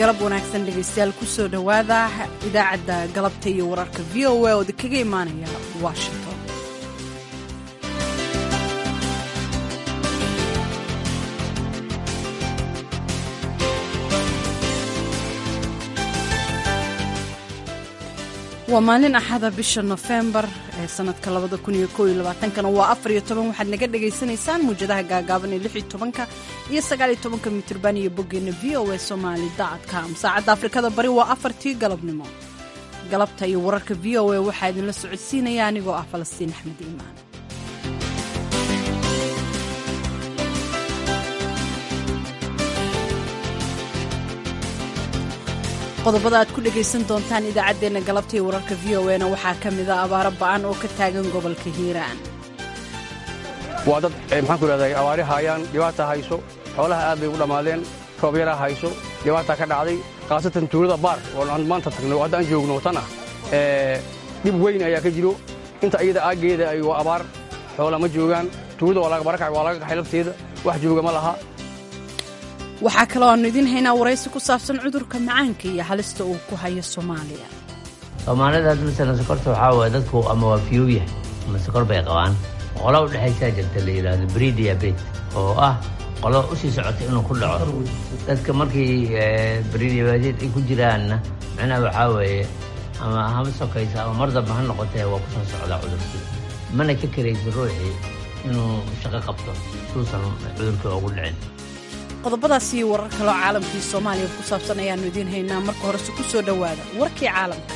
galab wanaagsan dhegaystayaal ku soo dhowaada idaacadda galabta iyo wararka v o a oo kaga imaanaya washington. waa maalin axada bisha Nofembar ee sanadka 2021 waa 14 waxaad naga dhageysanaysaan muujadaha gaagaaban ee 16 iyo 19 mitirban iyo boggeena voasomali.com. saacadda Afrikada Bari waa 4tii galabnimo. galabta iyo wararka VOA waxaa idinla socodsiinaya anigoo ah Falastiin Axmed Iimaan. qodobada aad ku dhagaysan doontaan idaacaddeenna galabta iyo wararka VOA-na waxaa ka mid ah abaaro ba'an oo ka taagan gobolka Hiiraan. waa dad maxaan ku idhahdaa abaari hayaan dhibaata hayso xoolaha aad bay u dhammaadeen roob yaraa hayso dhibaata ka dhacday khaasatan tuulada baar oo aan maanta tagno hadda aan joogno tan ah dhib weyn ayaa ka jiro inta iyada aageeda ay waa abaar xoola ma joogaan tuulada waa laga barakacay waa laga qaxay lafteeda wax jooga ma laha. waxaa kaloo aanu idin haynaa waraysi ku saabsan cudurka macaanka iyo halista uu ku hayo Soomaaliya. Soomaalida hadda mesela sokorta waxaa waaye dadku ama waa fiyow yahay ama sokor bay qabaan. qolo u dhexaysaa jirta la yidhaahdo pre-diabetes oo ah qolo u sii socota inuu ku dhaco dadka markii pre-diabetes ay ku jiraanna macnaha waxaa weeye ama haba sokaysa ama mardaba ha noqotee waa ku soo socdaa cudurkii mana ka karaysa ruuxii inuu shaqo qabto suusan cudurkii ugu dhicin. qodobadaas iyo warar kaloo caalamkii Soomaaliya ku saabsan ayaanu idin haynaa. marka hore ku soo dhowaada warkii caalamka.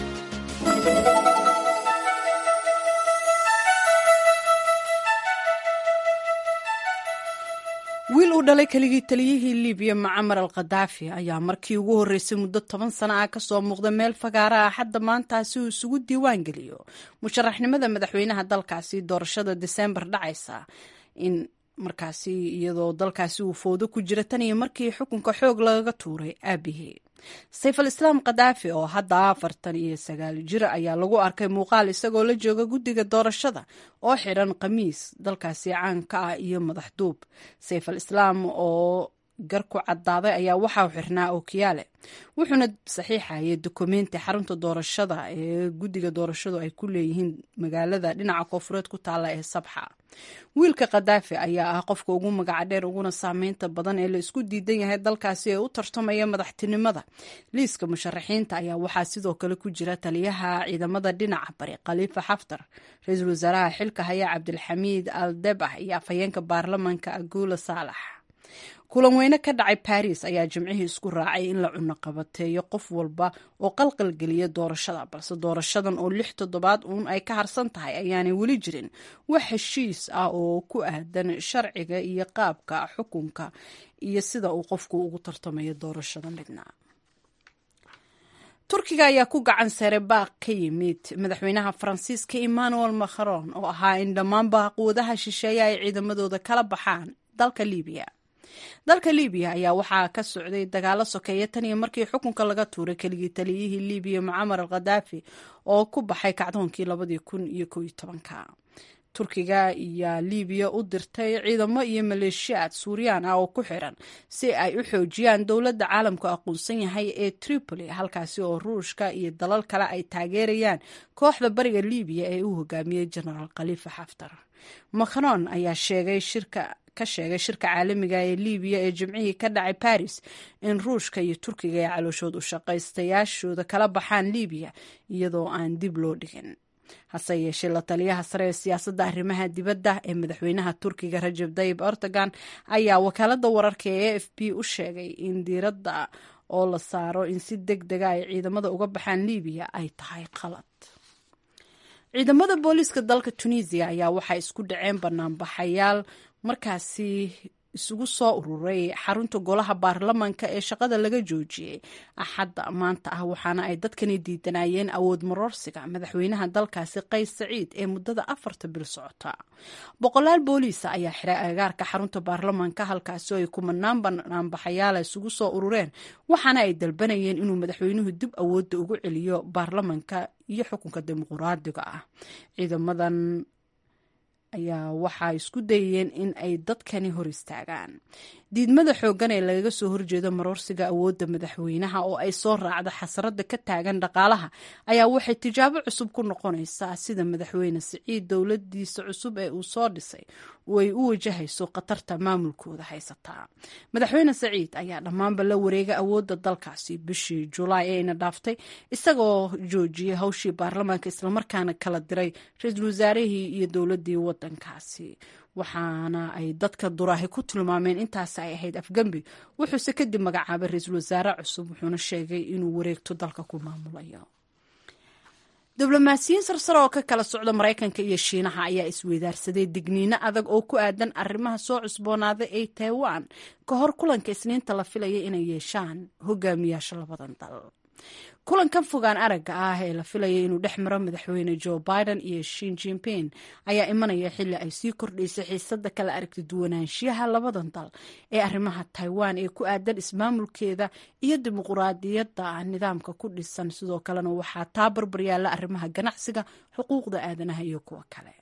wiil uu dhalay keligii taliyihii Liibiya Muammar al-Qadaafi ayaa markii ugu horreysay muddo 10 sano ah ka soo muuqda meel fagaara ah hadda maanta si uu isugu diiwaan geliyo musharaxnimada madaxweynaha dalkaasi doorashada December dhacaysa in markaasi iyadoo dalkaasi uu foodo ku jira tan iyo markii xukunka xoog laga tuuray aabihii Sayf al-Islaam Qadaafi oo hadda 49 jir ayaa lagu arkay muuqaal isagoo la jooga guddiga doorashada oo xiran qamiis dalkaasi caan ka ah iyo madax duub. Sayf al-Islaam oo garku cadaaday ayaa waxa uu xirnaa ookiyaale wuxuuna saxiixayay dukumeenti xarunta doorashada ee guddiga doorashadu ay ku leeyihiin magaalada dhinaca koonfureed ku taala ee Sabxa. wiilka Qadaafi ayaa ah qofka ugu magaca dheer uguna saameynta badan ee la isku diidan yahay dalkaasi ee u tartamaya madaxtinimada. liiska musharaxiinta ayaa waxaa sidoo kale ku jira taliyaha ciidamada dhinaca bari Khalifa Haftar, ra'iisul wasaaraha xilka haya Cabdilxamiid al-Debah iyo afhayeenka baarlamaanka Agula Saalax. kulan weyne ka dhacay Paris ayaa jimcihii isku raacay in la cuno qabateeyo qof walba oo qalqal geliya doorashada, balse doorashadan oo 6 toddobaad uun ay ka harsan tahay ayaanay weli jirin wax heshiis ah oo ku aadan sharciga iyo qaabka xukunka iyo sida uu qofku ugu tartamayo doorashada midna. Turkiga ayaa ku gacan saaray baaq ka yimid madaxweynaha Faransiiska Emmanuel Macron oo ahaa in dhammaan quwadaha shisheeye ay ciidamadooda kala baxaan dalka Liibiya. dalka Liibiya ayaa waxaa ka socday dagaalo sokeeye tan iyo markii xukunka laga tuuray keligii taliyihii Liibiya Muammar al-Qadaafi oo ku baxay kacdoonkii 2011. Turkiga ayaa Liibiya u dirtay ciidamo iyo maleeshiyaad Suuriyaan ah oo ku xiran si ay u xoojiyaan dowladda caalamku aqoonsan yahay ee Tripoli, halkaasi oo Ruushka iyo dalal kale ay taageerayaan kooxda bariga Liibiya ee uu hogaamiyey Genaraal Khalifa Haftar. Macron ayaa sheegay shirka caalamiga ee Liibiya ee jimcihii ka dhacay Paris in Ruushka iyo Turkiga ay calooshood u shaqaystayaashooda kala baxaan Liibiya iyadoo aan dib loo dhigin. hase yeeshee la taliyaha sare ee siyaasadda arrimaha dibadda ee madaxweynaha Turkiga Recep Tayyip Erdogan ayaa wakaaladda wararka ee AFP u sheegay in diiradda oo la saaro in si degdeg ah ay ciidamada uga baxaan Liibiya ay tahay qalad. ciidamada booliiska dalka Tunisia ayaa waxay isku dhaceen banaanbaxayaal markaasi isugu soo ururay xarunta golaha baarlamaanka ee shaqada laga joojiyey axadda maanta ah, waxaana ay dadkani diidanayeen awood maroorsiga madaxweynaha dalkaasi Qays Saciid ee muddada 4 bil socota. boqolaal booliis ayaa xiray agagaarka xarunta baarlamaanka halkaasi oo ay kumanaan banaanbaxayaal isugu soo urureen, waxaana ay dalbanayeen inuu madaxweynuhu dib awoodda ugu celiyo baarlamaanka iyo xukunka dimuqraadiga ah. ciidamadan ayaa waxaa isku dayeen in ay dadkani hor istaagaan. diidmada xooggan ee lagaga soo horjeedo maroorsiga awoodda madaxweynaha oo ay soo raacda xasarada ka taagan dhaqaalaha ayaa waxay tijaabo cusub ku noqonaysaa sida madaxweyne Siciid dowladiisa cusub ee uu soo dhisay way u wajahayso khatarta maamulkooda haysataa. Madaxweyne Siciid ayaa dhammaanba la wareegay awoodda dalkaasi bishii Julaay ee dhaaftay isagoo joojiyay hawshii baarlamaanka islamarkaana kala diray ra'iisul wasaarihii iyo dowladii wadankaasi. waxaana ay dadka duraahi ku tilmaameen intaas ay ahayd afgambi. wuxuuse kadib magacaabay ra'iisul wasaare cusub wuxuuna sheegay inuu wareegto dalka ku maamulayo. diblomaasiyiin sarsare oo ka kala socda Mareykanka iyo Shiinaha ayaa isweydaarsaday digniino adag oo ku aadan arrimaha soo cusboonaaday ee Taiwan ka hor kulanka Isniinta la filayay inay yeeshaan hogaamiyaasha labadan dal. kulankan fogaan aragga ah ee la filayay inuu dhex maro madaxweyne Joe Biden iyo Xi Jinping ayaa imanaya xilli ay sii kordhaysay xiisadda kala aragti duwanaanshiyaha labadan dal ee arrimaha Taiwan ee ku aadan ismaamulkeeda iyo dimuqraadiyadda nidaamka ku dhisan. sidoo kalena waxaa taa barbar yaalla arrimaha ganacsiga, xuquuqda aadanaha iyo kuwa kale.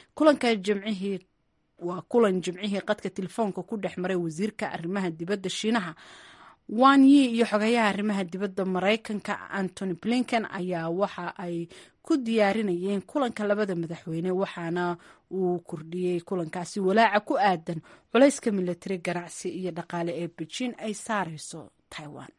kulan jimcihii qadka telefoonka ku dhex maray wasiirka arrimaha dibadda Shiinaha Wang Yi iyo xogayaha arrimaha dibadda Mareykanka Antony Blinken ayaa waxa ay ku diyaarinayeen kulanka labada madaxweyne waxaana uu kordhiyey kulankaasi walaaca ku aadan culayska militari, ganacsi iyo dhaqaale ee Beijing ay saarayso Taiwan.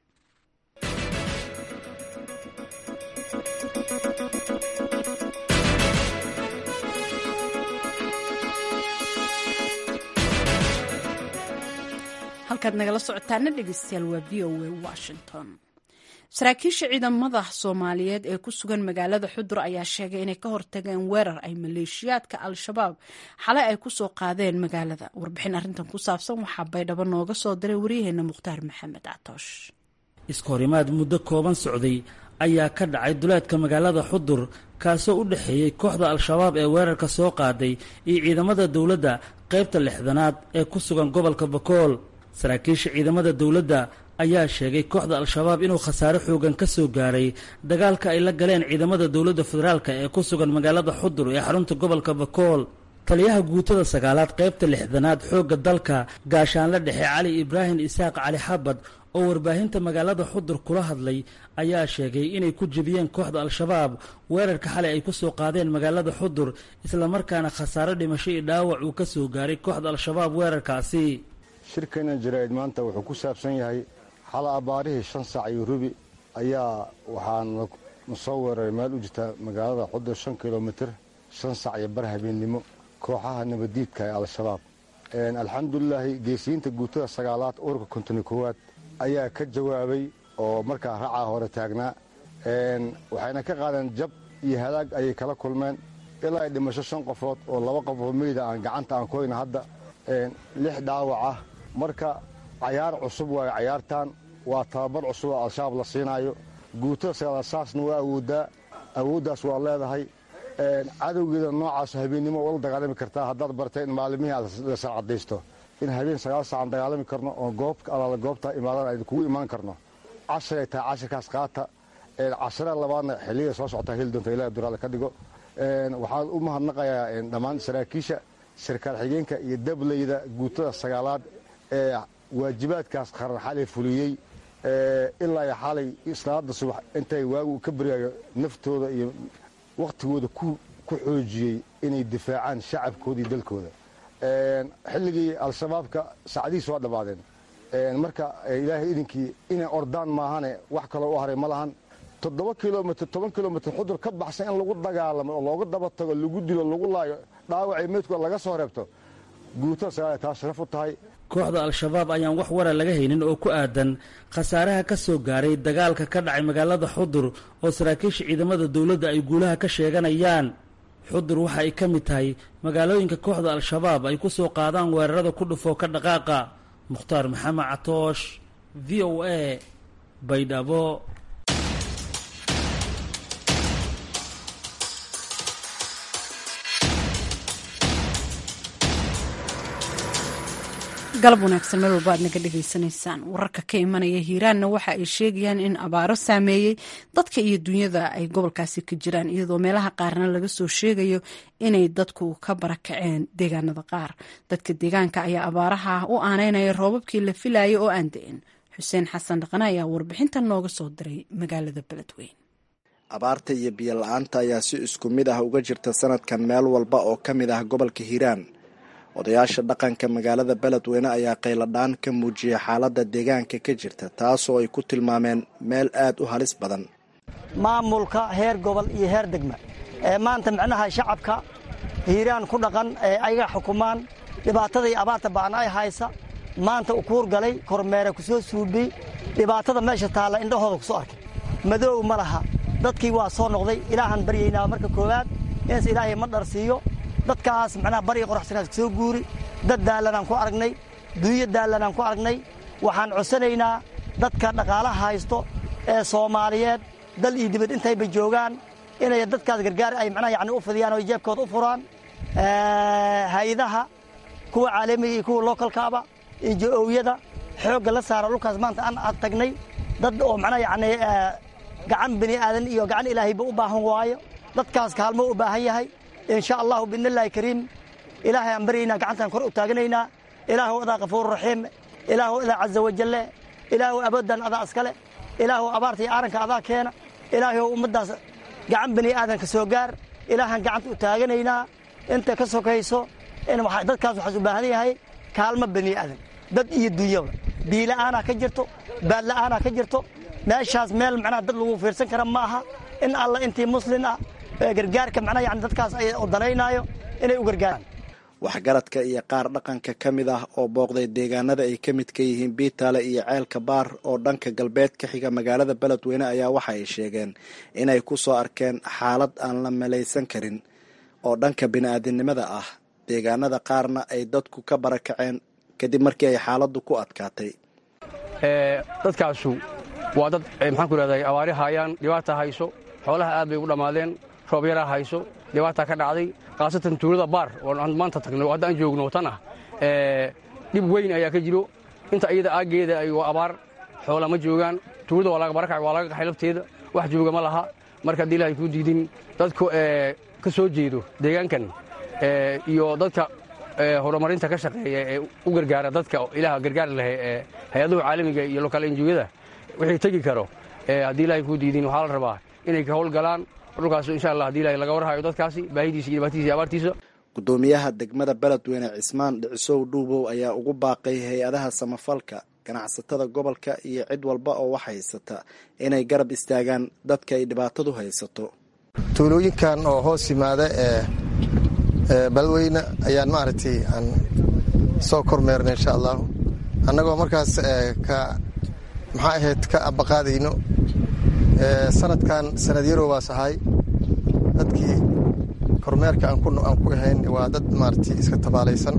halkaad nagala socotaana dhegeystayaal waa VOA Washington. saraakiisha ciidamada Soomaaliyeed ee ku sugan magaalada Xudur ayaa sheegay inay ka hortageen weerar ay maleeshiyaadka Al-Shabaab xalay ay ku soo qaadeen magaalada. warbixin arrintan ku saabsan waxaa Baydhabo nooga soo diray wariyaheena Mukhtaar Maxamed Catoosh. iskahorimaad muddo kooban socday ayaa ka dhacay duleedka magaalada Xudur kaasoo u dhaxeeyay kooxda Al-Shabaab ee weerarka soo qaaday iyo ciidamada dawladda qaybta 6aad ee ku sugan gobolka Bakool. saraakiisha ciidamada dawladda ayaa sheegay kooxda Al-Shabaab inuu khasaare xoogan ka soo gaaray dagaalka ay la galeen ciidamada dawladda federaalka ee ku sugan magaalada Xudur ee xarunta gobolka Bakool. taliyaha guutada 9aad qaybta 6aad xoogga dalka gaashaanle dhexe Cali Ibraahim Isaaq Cali Xabad oo warbaahinta magaalada Xudur kula hadlay ayaa sheegay inay ku jabiyeen kooxda Al-Shabaab weerarka xalay ay ku soo qaadeen magaalada Xudur isla markaana khasaare dhimasho iyo dhaawac uu ka soo gaaray kooxda Al-Shabaab weerarkaasi. shirkana jirayd maanta wuxuu ku saabsan yahay xala abaarihii 5 saac iyo rubi ayaa waxaan soo weeraray meel u jirta magaalada Xudur 5 kilomitir 5 saac iyo bar habeenimo kooxaha nabadiidka ee Al-Shabaab. alxamdulillah geesiinta guutada 9aad ururka 51aad ayaa ka jawaabay oo markaa raaca hore taagnaa waxayna ka qaadeen jab iyo halaag ayay kala kulmeen ilaa ay dhimasho 5 qofood oo 2 qof oo meeyda aan gacanta aan ku hayna hadda 6 dhaawac ah. marka cayaar cusub waa cayaartan waa tababar cusub oo Al-Shabaab la siinayo. guutada 9aad saasna waa awooddaas waa leedahay. cadowgeeda noocaas habeenimo wada dagaalami kartaa haddaad bartay in maalmihii aad la saacadaysto in habeen 9 saac dagaalami karno oo goobta imaadan ay kugu imaan karno. cashay taa casharkaas qaata cashara labaadna xilliga soo socota hil doonta ilaahay duraal ka dhigo. waxaan u mahadnaqayaa dhammaan saraakiisha sarkaal xigeenka iyo dableyda guutada 9aad ee waajibaadkaas qaran xalay fuliyay ilaa xalay islaada subax intay waagu ka bariyayo naftooda iyo waqtigooda ku xoojiyay inay difaacaan shacabkooda iyo dalkooda. xilligii Al-Shabaabka saacadiis waa dhabaadeen. marka ilaahay idinkii inay ordaan maahane wax kale u haray ma lahan. 7 kilomitir 10 kilomitir Xudur ka baxsan in lagu dagaalamo oo looga daba tago lagu dilo lagu laayo dhaawacay meedku laga soo reebto guutada 9aad taas sharaf u tahay. kooxda Al-Shabaab ayaan wax wara laga haynin oo ku aadan khasaaraha ka soo gaaray dagaalka ka dhacay magaalada Xudur oo saraakiisha ciidamada dawladda ay guulaha ka sheeganayaan. Xudur waxa ay ka mid tahay magaalooyinka kooxda Al-Shabaab ay ku soo qaadaan weerarada ku dhufo ka dhaqaaqa. Mukhtaar Maxamed Catoosh, VOA, Baydhabo. galab wanaagsan meel walba aad naga dhegaysanaysaan. wararka ka imanaya hiiraanna waxa ay sheegayaan in abaaro saameeyey dadka iyo dunyada ay gobolkaasi ka jiraan, iyadoo meelaha qaarna laga soo sheegayo inay dadku ka barakaceen deegaanada qaar. dadka deegaanka ayaa abaaraha u aaneynaya roobabkii la filayay oo aan da-in. xuseen xasan dhaqane ayaa warbixintan nooga soo diray magaalada beledweyne. abaarta iyo biyo la-aanta ayaa si isku mid ah uga jirta sanadkan meel walba oo ka mid ah gobolka hiiraan. odayaasha dhaqanka magaalada beledweyne ayaa qayladhaan ka muujiyay xaaladda deegaanka ka jirta, taasoo ay ku tilmaameen meel aad u halis badan. maamulka heer gobol iyo heer degma ee maanta micnaha shacabka hiiraan ku dhaqan ee ayaga xukumaan dhibaatadii abaarta ba'an ay haysa maanta u kuur galay kormeere ku soo suubiyey dhibaatada meesha taalla indhahooda ku soo arkay. madow ma laha, dadkii waa soo noqday. ilaahaan baryaynaa marka koowaad inse ilaahay ma dharsiiyo dadkaas macnaha bariga qoraxsanaad soo guuri. dad daalanaan ku aragnay, duuyo daalanaan ku aragnay. waxaan codsanaynaa dadka dhaqaalaha haysto ee Soomaaliyeed dal iyo dibad intayba joogaan inay dadkaas gargaar ay macnaha yacni u fidiyaan oo jeebkooda u furaan. hay'adaha kuwa caalamiga iyo kuwa localkaaba iyo jooyada xoogga la saaro dhulkaas maanta aan tagnay dad oo macnaha yacni gacan bini aadan iyo gacan ilaahayba u baahan waayo. dadkaas kaalmo u baahan yahay. إن شاء الله بإذن الله كريم إلهي أمبرينا قعنتنا كرء تاجنينا إله أذا غفور رحيم إله أذا عز وجل إله أبدا أذا أسكله إله أبارتي أرنك أذا كينا إله أمدا قعن بني آدم كسوجار إله قعنت تاجنينا أنت كسوكيسو إن ضد كاسو حسب هذه هاي كلمة بني آدم ضد يدويو بيلا أنا كجرتو بلا أنا كجرتو ما شاز مال معنا ضد لو فيرسن كرم معها إن الله أنت مسلمة gargaarka macnaha yani dadkaas ay odanaynayo inay u gargaaraan. waxgaradka iyo qaar dhaqanka ka mid ah oo booqday deegaanada ay ka mid ka yihiin Biitaale iyo Ceelka Baar oo dhanka galbeed ka xiga magaalada Beledweyne ayaa waxa ay sheegeen inay ku soo arkeen xaalad aan la malaysan karin oo dhanka bini'aadanimada ah. deegaanada qaarna ay dadku ka barakaceen kadib markii ay xaaladdu ku adkaatay. dadkaasu waa dad maxaan ku raadayay abaari hayaan, dhibaato hayso, xoolaha aad bay u dhamaadeen, roob yara hayso, dhibaato ka dhacday qaasatan tuulada Baar oo aan maanta tagnay oo hadda joogno tan ah. dib weyn ayaa ka jiro inta iyada aageeda ay abaar xoola ma joogaan. tuulada waa laga barakacay, waa laga qaxay lafteeda, wax jooga ma laha. marka hadii Ilaahay ku diidin dadku ka soo jeedo deegaankan iyo dadka horumarinta ka shaqeeya ee u gargaara dadka Ilaahay gargaar leh hay'adaha caalamiga iyo local NGO-da wixii tagi karo hadii Ilaahay ku diidin waxa la rabaa inay ka howlgalaan dhulkaas insha Allah hadii Ilaahay laga warhayo dadkaasi baahidiisa iyo dhibaatadiisa abaartiisa. gudoomiyaha degmada Beledweyne Cismaan Dhicisow Dhuubow ayaa ugu baaqay hay'adaha samafalka, ganacsatada gobolka iyo cid walba oo wax haysata inay garab istaagaan dadka ay dhibaatadu haysato. tuulooyinkan oo hoos yimaada Beledweyne ayaan maaragtay aan soo kormeernay insha Allah annagoo markaas ka maxaa ahayd ka abaqaadayno sanadkan sanad yaro waa sahay dadkii kormeerka aan ku ahayn waa dad maartay iska tabaalaysan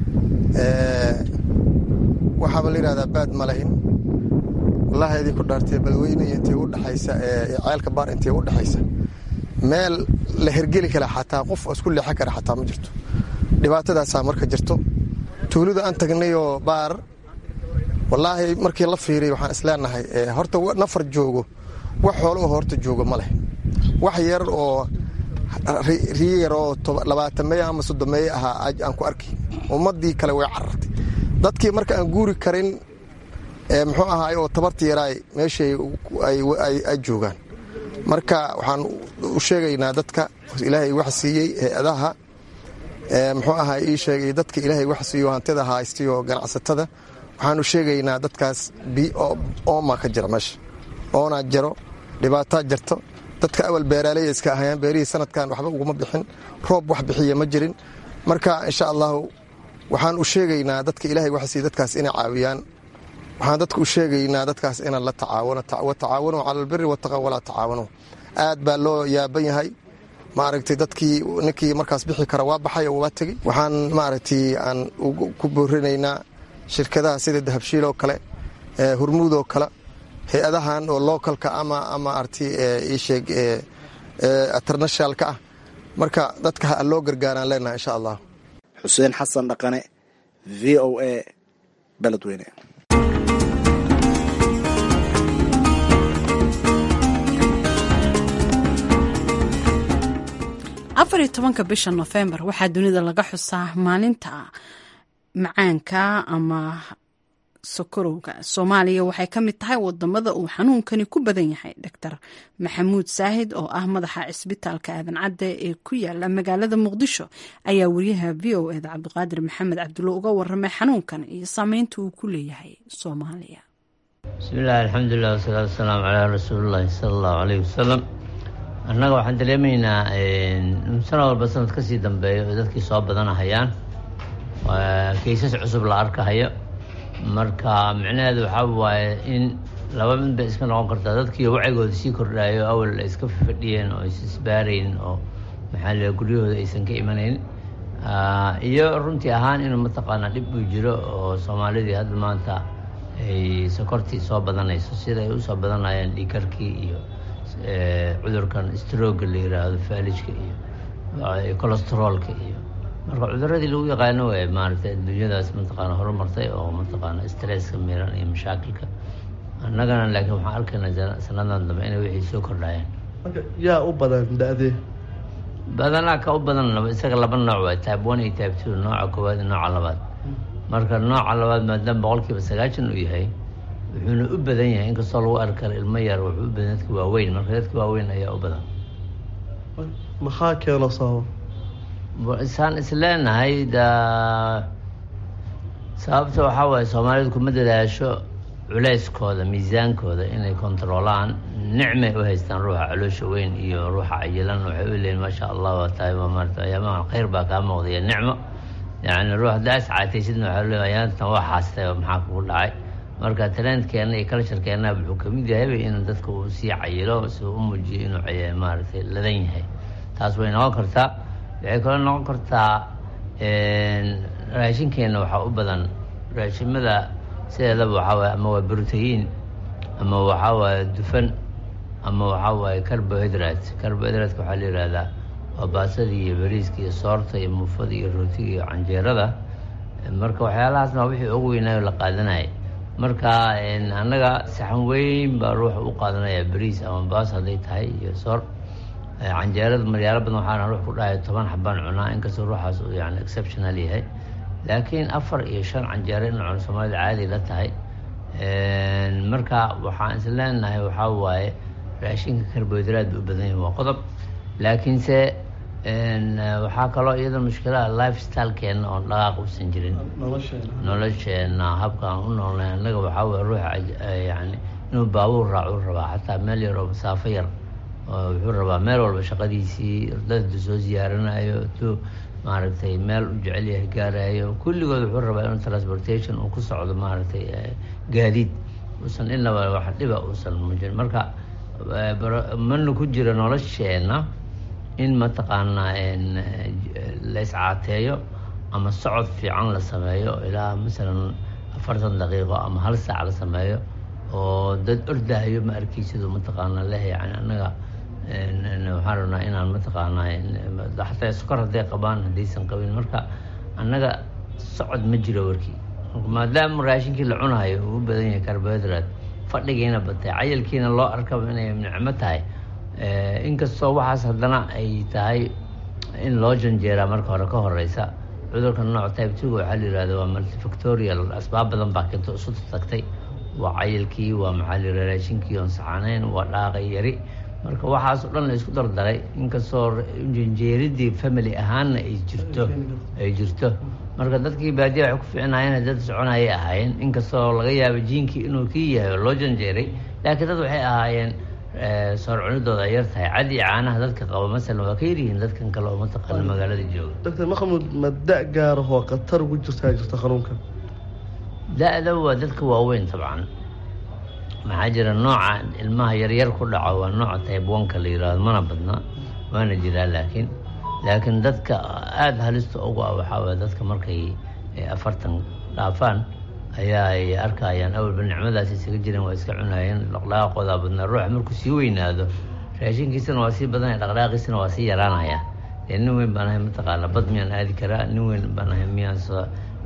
waxa la yiraahdaa baad ma lahin wallahi idin ku dhaartay Beledweyne intii u dhaxaysa Ceelka Baar intii u dhaxaysa meel la hergeli kala xataa qof isku leexan kara xataa ma jirto. dhibaatadaas marka jirto tuulada aan tagnay oo Baar wallahi markii la fiiriyo waxaan isleenahay horta nafar joogo wax xoolo horta joogo ma leh. wax yar oo riiro 20 ama 30 ah aan ku arkay ummadii kale way carartay. dadkii marka aan guuri karin muxuu ahaay oo tabartii yaray meeshay ay joogaan. marka waxaan u sheegaynaa dadka Ilaahay wax siiyay hay'adaha muxuu ahaay ii sheegay dadka Ilaahay wax siiyo hantida haystiyo ganacsatada waxaan u sheegaynaa dadkaas oo ma ka jira meesha oona jiro dhibaato jirto. dadka awal beeraley iska ahayaan beerihii sanadkan waxba ugu ma bixin, roob wax bixiya ma jirin. marka insha Allah waxaan u sheegaynaa dadka Ilaahay wax siiyay dadkaas inay caawiyaan. waxaan dadku u sheegaynaa dadkaas in la tacaawano cala albirri wattaqwa wala tacaawano. aad baa loo yaaban yahay maaragtay dadkii ninkii markaas bixi kara waa baxay oo waa tagay. waxaan maaragtay aan ku boorinaynaa shirkadaha sida Dahabshiil oo kale, Hormuud oo kale, hay'adahan oo localka ama artii ii sheeg internationalka ah. marka dadka loo gargaaraan leenahay insha Allah. Xuseen Xasan Dhaqane, VOA beledweyne. afar iyo tobanka bisha Nofembar waxaa dunida laga xusaa maalinta macaanka ama sokorowga. Soomaaliya waxay ka mid tahay wadamada uu xanuunkani ku badan yahay. Dr. Maxamuud Saahid oo ah madaxa cisbitaalka Aadan Cadde ee ku yaala magaalada Muqdisho ayaa wariyaha VOA Cabdiqaadir Maxamed Cabdulle uga waramay xanuunkan iyo saameynta uu ku leeyahay Soomaaliya. Bismillah, alxamdulilah, wasalaatu wasalaamu calaa rasuulillahi sallallahu alayhi wasalam. annaga waxaan dareemaynaa sano walba sanad ka sii dambeeyo oo dadkii soo badanahayaan kaysas cusub la arkahayo. marka micnaheedu waxaa waaye in laba mid bay iska noqon kartaa dadkii wacigooda sii kordhaayo awal ay iska fadhiyeen oo isbaarayn oo maxaa la guryahooda aysan ka imanayn iyo runtii ahaan inuu mataqaanaa dhib uu jiro oo Soomaalidii hadda maanta ay sokortii soo badanayso sida ay u soo badanayaan dhiigkarkii iyo cudurkan stroke la yiraahdo faalijka iyo cholesterolka iyo marka cuduradii lagu yaqaano way maartay dunyadaas mataqaana horumartay oo mataqaana stresska miran iyo mashaakilka annagana laakiin waxaan arkaynaa sanadan dambe inay wixii soo kordhayaan. marka yaa u badan da'dee badanaa ka u badan isaga laba nooc waa type 1 iyo type 2 nooca koowaad iyo nooca labaad. marka nooca labaad maadaama 90% uu yahay wuxuuna u badan yahay inkastoo lagu arki karo ilmo yar wuxuu u badan dadka waaweyn. marka dadka waaweyn ayaa u badan. maxaa keena sabab isaan isleenahay sababta waxaa waaye Soomaalidu kuma dadaasho culeyskooda miisaankooda inay kontroolaan. nicmay u haystaan ruuxa caloosha weyn iyo ruuxa cayilan waxay u leeyihiin maasha Allah waa tahay maarta ayaamaha khayr baa kaa muuqday nicmo yani ruux daas caataysidna waxaa leeyahay tan waa xaastay maxaa kugu dhacay. marka trendkeena iyo culture-keena wuxuu ka mid yahay in dadka uu sii cayilo si uu muujiyo inuu maartay ladan yahay. taas way noqon kartaa. waxay kale noqon kartaa raashinkeena waxaa u badan raashimada sideedaba waxaa waaye ama waa protein ama waxaa waaye dufan ama waxaa waaye carbohydrate. carbohydrate-ka waxaa la yidhaahdaa waa baasadii iyo bariiska iyo soorta iyo muufada iyo rootiga iyo canjeerada. marka waxyaalahaasna waa wixii ugu weynaayo la qaadanayay. marka annaga saxan weyn baa ruuxa u qaadanaya bariis ama baas hadday tahay iyo soor. canjeerada maryaalo badan waxaana ruux ku dhahay 10 xabaan cunaa inkastoo ruuxaas uu yani exceptional yahay. laakiin 4 iyo 5 canjeero in cuno Soomaalida caadi la tahay. marka waxaan isleenahay waxaa waaye raashinka carbohydrate u badan yahay waa qodob. laakiinse waxaa kaloo iyada mushkilada lifestyle-keena oo dhaqaaq uusan jirin nolosheena habkaan u noolnahay annaga waxaa waaye ruuxa yani inuu baabuur raaco rabaa xataa meel yar oo masaafo yar wuxuu rabaa meel walba shaqadiisii dadka soo ziyaaranayo maaragtay meel u jecel yahay gaarayo kulligood wuxuu rabaa inuu transportation uu ku socdo maaragtay gaadiid uusan inaba wax dhiba uusan mujin. marka mana ku jiro nolosheena in mataqaanaa la iscaateeyo ama socod fiican la sameeyo ilaa masalan 40 daqiiqo ama 1 saac la sameeyo oo dad ordahayo ma arkaysido mataqaanaa leh yani annaga waxaan rabnaa inaan mataqaanaa xataa sokor hadday qabaan haddaysan qabin. marka annaga socod ma jiro warkii maadaama raashinkii la cunayo uu u badan yahay carbohydrate fadhigiina batay cayilkiina loo arkaba inay nicmo tahay. inkastoo waxaas haddana ay tahay in loo janjeeraa marka hore ka horeysa. cudurka nooc type 2 waxaa la yidhahda waa multifactorial asbaab badan baa keento isu tagtay. waa cayilkii waa maxaa la yidhahda raashinkii oon saxanayn waa dhaaqay yari. marka waxaas oo dhan la isku dardaray inkastoo janjeeridii family ahaanna ay jirto. marka dadkii baadiya waxay ku fiicnaayeen dad soconayay ahaayeen inkastoo laga yaabo jiinkii inuu kii yahay oo loo janjeeray. laakiin dad waxay ahaayeen soor cunidooda yar tahay. cadi caanaha dadka qaba masalan waa ka yaryihiin dadkan kale oo mataqaana magaalada jooga. Dr. Maxamuud ma da' gaar ah oo khatar ugu jirta xanuunka? da'da waa dadka waaweyn tabcan. maxaa jira nooca ilmaha yaryar ku dhaco waa nooca type 1 la yiraahdo mana badna waana jiraa laakiin dadka aad halista ugu ah waxaa waaye dadka markay 40 dhaafaan ayaa ay arkayaan awalba nicmadaas isaga jireen waa iska cunayeen dhaqdhaqaaqooda badna. ruuxa markuu sii weynaado raashinkiisana waa sii badanaya dhaqdhaqaaqiisana waa sii yaraanaya. nin weyn baan ahay mataqaana bad miyaan aadi karaa nin weyn baan ahay miyaan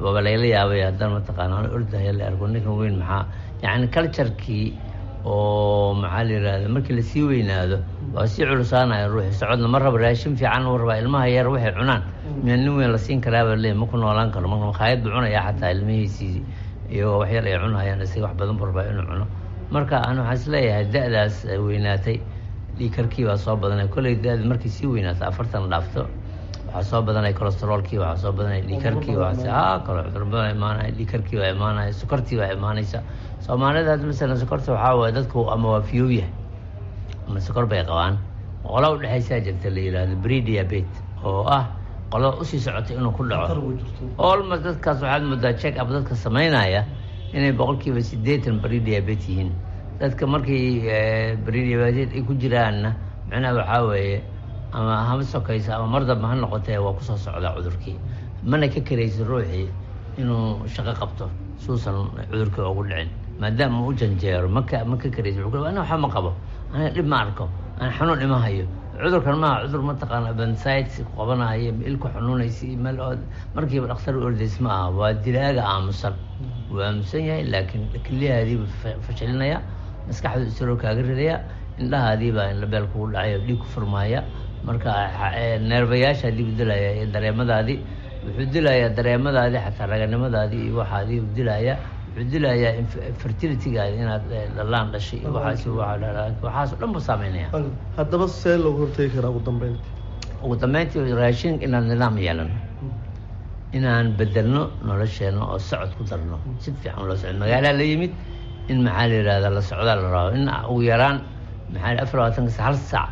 waaba lagala yaabay haddaan mataqaana aan ordaya la arko ninkan weyn maxaa yacni culturekii oo maxaa la yidhahda markii lasii weynaado waa sii culusaanaya ruuxi socodna ma raba raashin fiican u rabaa ilmaha yar waxay cunaan miyaa nin weyn la siin karaaba le ma ku noolaan karo marka makhaayad buu cunayaa xataa ilmihiisii iyagoo wax yar ay cunhayaan isaga wax badan buu rabaa inuu cuno marka aan waxaan isleeyahay da-daas weynaatay dhiikarkii baa soo badanay kolley da-da markay sii weynaato 40 dhaafto waxaa soo badanay cholesteroolkii waxaa soo badanay dhiikarkii kale cudur badan imaanaya dhiikarkii baa imaanaya sokortii baa imaanaysa soomaalida hadda masalan sokorta waxaa waaye dadku ama waa fiyow yahay ama sokor bay qabaan qola u dhexaysaa jirta la yidhaahdo pre-diabete oo ah qola usii socotay inuu ku dhaco almost dadkaas waxaad moodaa check up dadka samaynaya inay 80% pre-diabete yihiin dadka markay pre-diabete ay ku jiraanna macnaha waxaa weeye ama hama sokaysa ama mardaba ha noqotee waa kusoo socdaa cudurkii mana ka karaysa ruuxii inuu shaqo qabto suusan cudurkii ugu dhicin maadaama uu janjeero ma ka karaysa ana waxa ma qabo ana dhib ma arko ana xanuun ima hayo cudurkan ma cudur mataqaana appendicitis ku qabanayo ilku xanuunaysi meel markiiba dhakhtar u ordays ma aha waa dilaaga aamusan waa aamusan yahay laakiin keliyahaadii fashalinaya maskaxdu isaroo kaaga ridaya indhahaadii baa in la beel kugu dhacayo dhiig ku furmaaya marka neerbayaasha dib u dilaya iyo dareemadaadii wuxuu dilayaa dareemadaadii xataa raganimadaadii iyo waxaadii u dilaya wuxuu dilayaa fertilitygaadi inaad dhalaan dhashay iyo waxaas oo dhan buu saameynaya haddaba see loogu hortegi karaa ugu dambeyntii raashin inaan nidaam yeelano inaan bedelno nolosheena oo socod ku darno si fiican loo socdo magaalaa la yimid in maxaa la yidhahda la socdaa la rabo in ugu yaraan maxaa 24 hal saac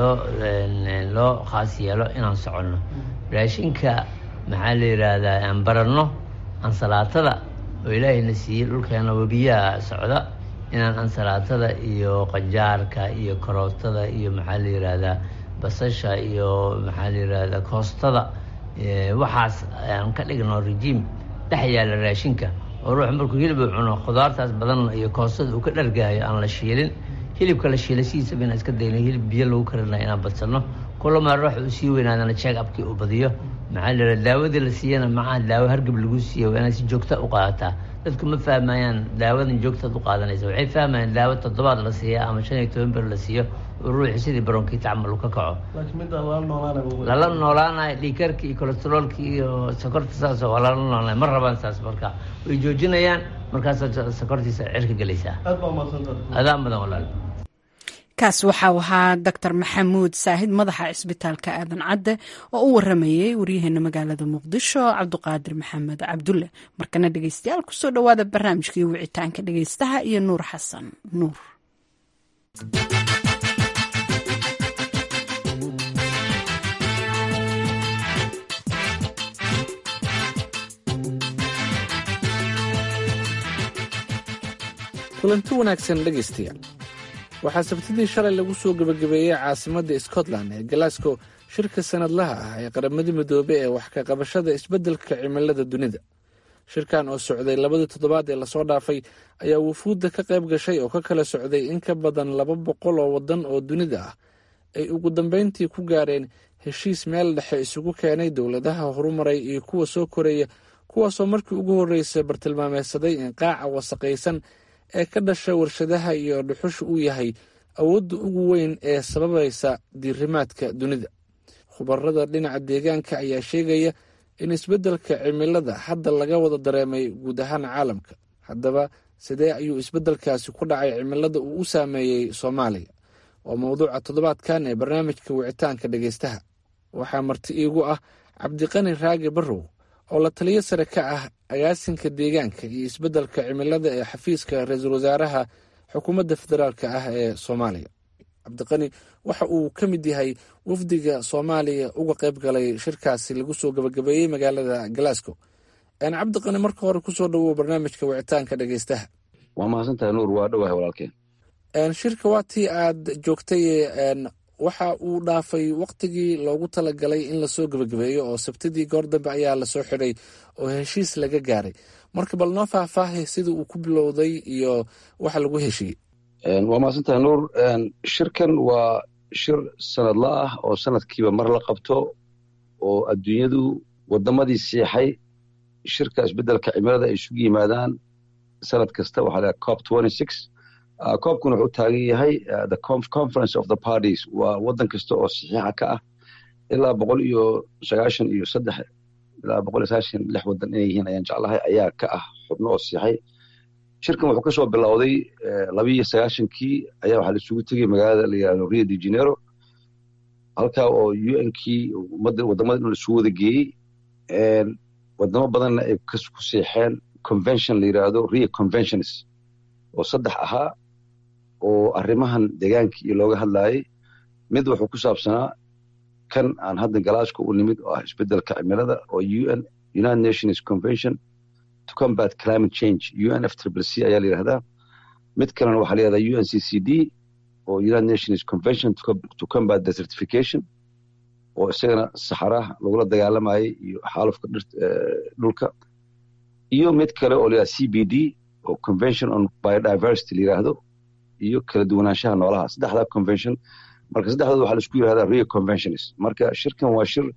loo khaas yeelo inaan soconno raashinka maxaa la yidhaahdaa aan baranno ansalaatada oo ilaahayna siiyey dhulkeena webiyaha socda inaan ansalaatada iyo qajaarka iyo karootada iyo maxaa la yidhaahdaa basasha iyo maxaa la yidhaahdaa koostada waxaas aan ka dhigno rejiim dhex yaala raashinka oo ruux markuu hilib uu cuno khudaartaas badan iyo koostada uu ka dhargaayo aan la shiilin hilibka la shiilay sidiisaba inaan iska dayno hilib biyo lagu karinayo inaan badsanno kulamaa ruux uu sii weynaadana check upkii uu badiyo maxaa la yidhaha daawadii la siiyana macaha daawo hargab lagu siiyo waa inaad si joogta u qaadataa dadku ma fahmayaan daawadan joogtaad u qaadanaysa waxay fahmayaan daawo 7 la siiya ama 15 ber la siiyo oo ruuxi sidii baronkii camal uu ka kaco lala noolaanayo dhiikarkii iyo kolesteroolkii iyo sokorta saas waa lala noolaanayo ma rabaan saas marka way joojinayaan markaasaa sokortiisa cirka gelaysaa adaa mudan walaal kaas waxau ahaa doctor maxamuud saahid madaxa cisbitaalka aadan cadde oo u waramayey waryaheena magaalada muqdisho cabduqaadir maxamed cabdulle markana dhegeystayaal kusoo dhawaada barnaamijkii wicitaanka dhegeystaha iyo nuur xasan nuur kulanti wanaagsan dhegeystayaal waxaa sabtidii shalay lagu soo gebagabeeyey caasimadda scotland ee glasgow shirka sanadlaha ah ee qaramada midoobey ee wax ka qabashada isbeddelka cimilada dunida shirkan oo socday 2 toddobaad ee lasoo dhaafay ayaa wufuudda ka qayb gashay oo ka kala socday in ka badan 200 oo waddan oo dunida ah ay ugu dambeyntii ku gaareen heshiis meel dhexe isugu keenay dowladaha horumaray iyo kuwa soo koraya kuwaasoo markii ugu horreysay bartilmaameedsaday in qaaca wasaqaysan ee ka dhasha warshadaha iyo dhuxusha uu yahay awoodda ugu weyn ee sababaysa diirimaadka dunida khubarada dhinaca deegaanka ayaa sheegaya in isbeddelka cimilada hadda laga wada dareemay guud ahaan caalamka haddaba sidee ayuu isbeddelkaasi ku dhacay cimilada uu u saameeyey soomaaliya waa mowduuca toddobaadkan ee barnaamijka wicitaanka dhegeystaha waxaa marti iigu ah cabdiqani raage barrow oo la taliyo sare ka ah agaasinka deegaanka iyo isbeddelka cimilada ee xafiiska ra-iisul wasaaraha xukuumadda federaalka ah ee soomaaliya cabdiqani waxa uu ka mid yahay wafdiga soomaaliya uga qayb galay shirkaasi lagu soo gabagabeeyey magaalada glasgow cabdiqani marka hore kusoo dhawow barnaamijka wicitaanka dhegeystaha waa mahadsantahay nuur waa dhowahay walaalkeen shirka waa tii aad joogtay waxa uu dhaafay waktigii loogu talagalay in lasoo gebagabeeyo oo sabtidii goor dambe ayaa lasoo xidhay oo heshiis laga gaaray marka bal noo faahfaahay sida uu ku bilowday iyo waxa lagu heshiiyey waa mahadsantahay nuur shirkan waa shir sanadla ah oo sanadkiiba mar la qabto oo adduunyadu wadamadii siixay shirka isbeddelka cimilada ay isugu yimaadaan sanad kasta waxaa la COP 26 COP-kuna wuxuu taagan yahay the conference of the parties waa waddan kasta oo saxiixa ka ah ilaa 193 ilaa 196 waddan inay yihiin ayaan jeclahay ayaa ka ah xubno oo saxiixay shirkan wuxuu ka soo bilowday 92kii ayaa waxaa la isugu tegay magaalada la yiraahdo Rio de Janeiro halkaa oo UN-kii wadamada in la isugu wada geeyey wadamo badanna ay ku seexeen convention la yiraahdo Rio Conventions oo 3 ahaa oo arrimahan deegaanka iyo looga hadlayay mid wuxuu ku saabsanaa kan aan hadda Glasgow u nimid oo ah isbeddelka cimilada oo United Nations Convention to combat climate change UNFCCC ayaa la yiraahdaa mid kalena waxaa la yiraahdaa UNCCD oo United Nations Convention to combat desertification oo isagana saxaraha lagula dagaalamayay iyo xaalufka dhulka iyo mid kale oo la yiraahdo CBD oo Convention on Biodiversity la yiraahdo iyo kala duwanaanshaha noolaha saddexda convention marka saddexdooda waxaa la isku yiraahdaa Rio Conventions marka shirkan waa shir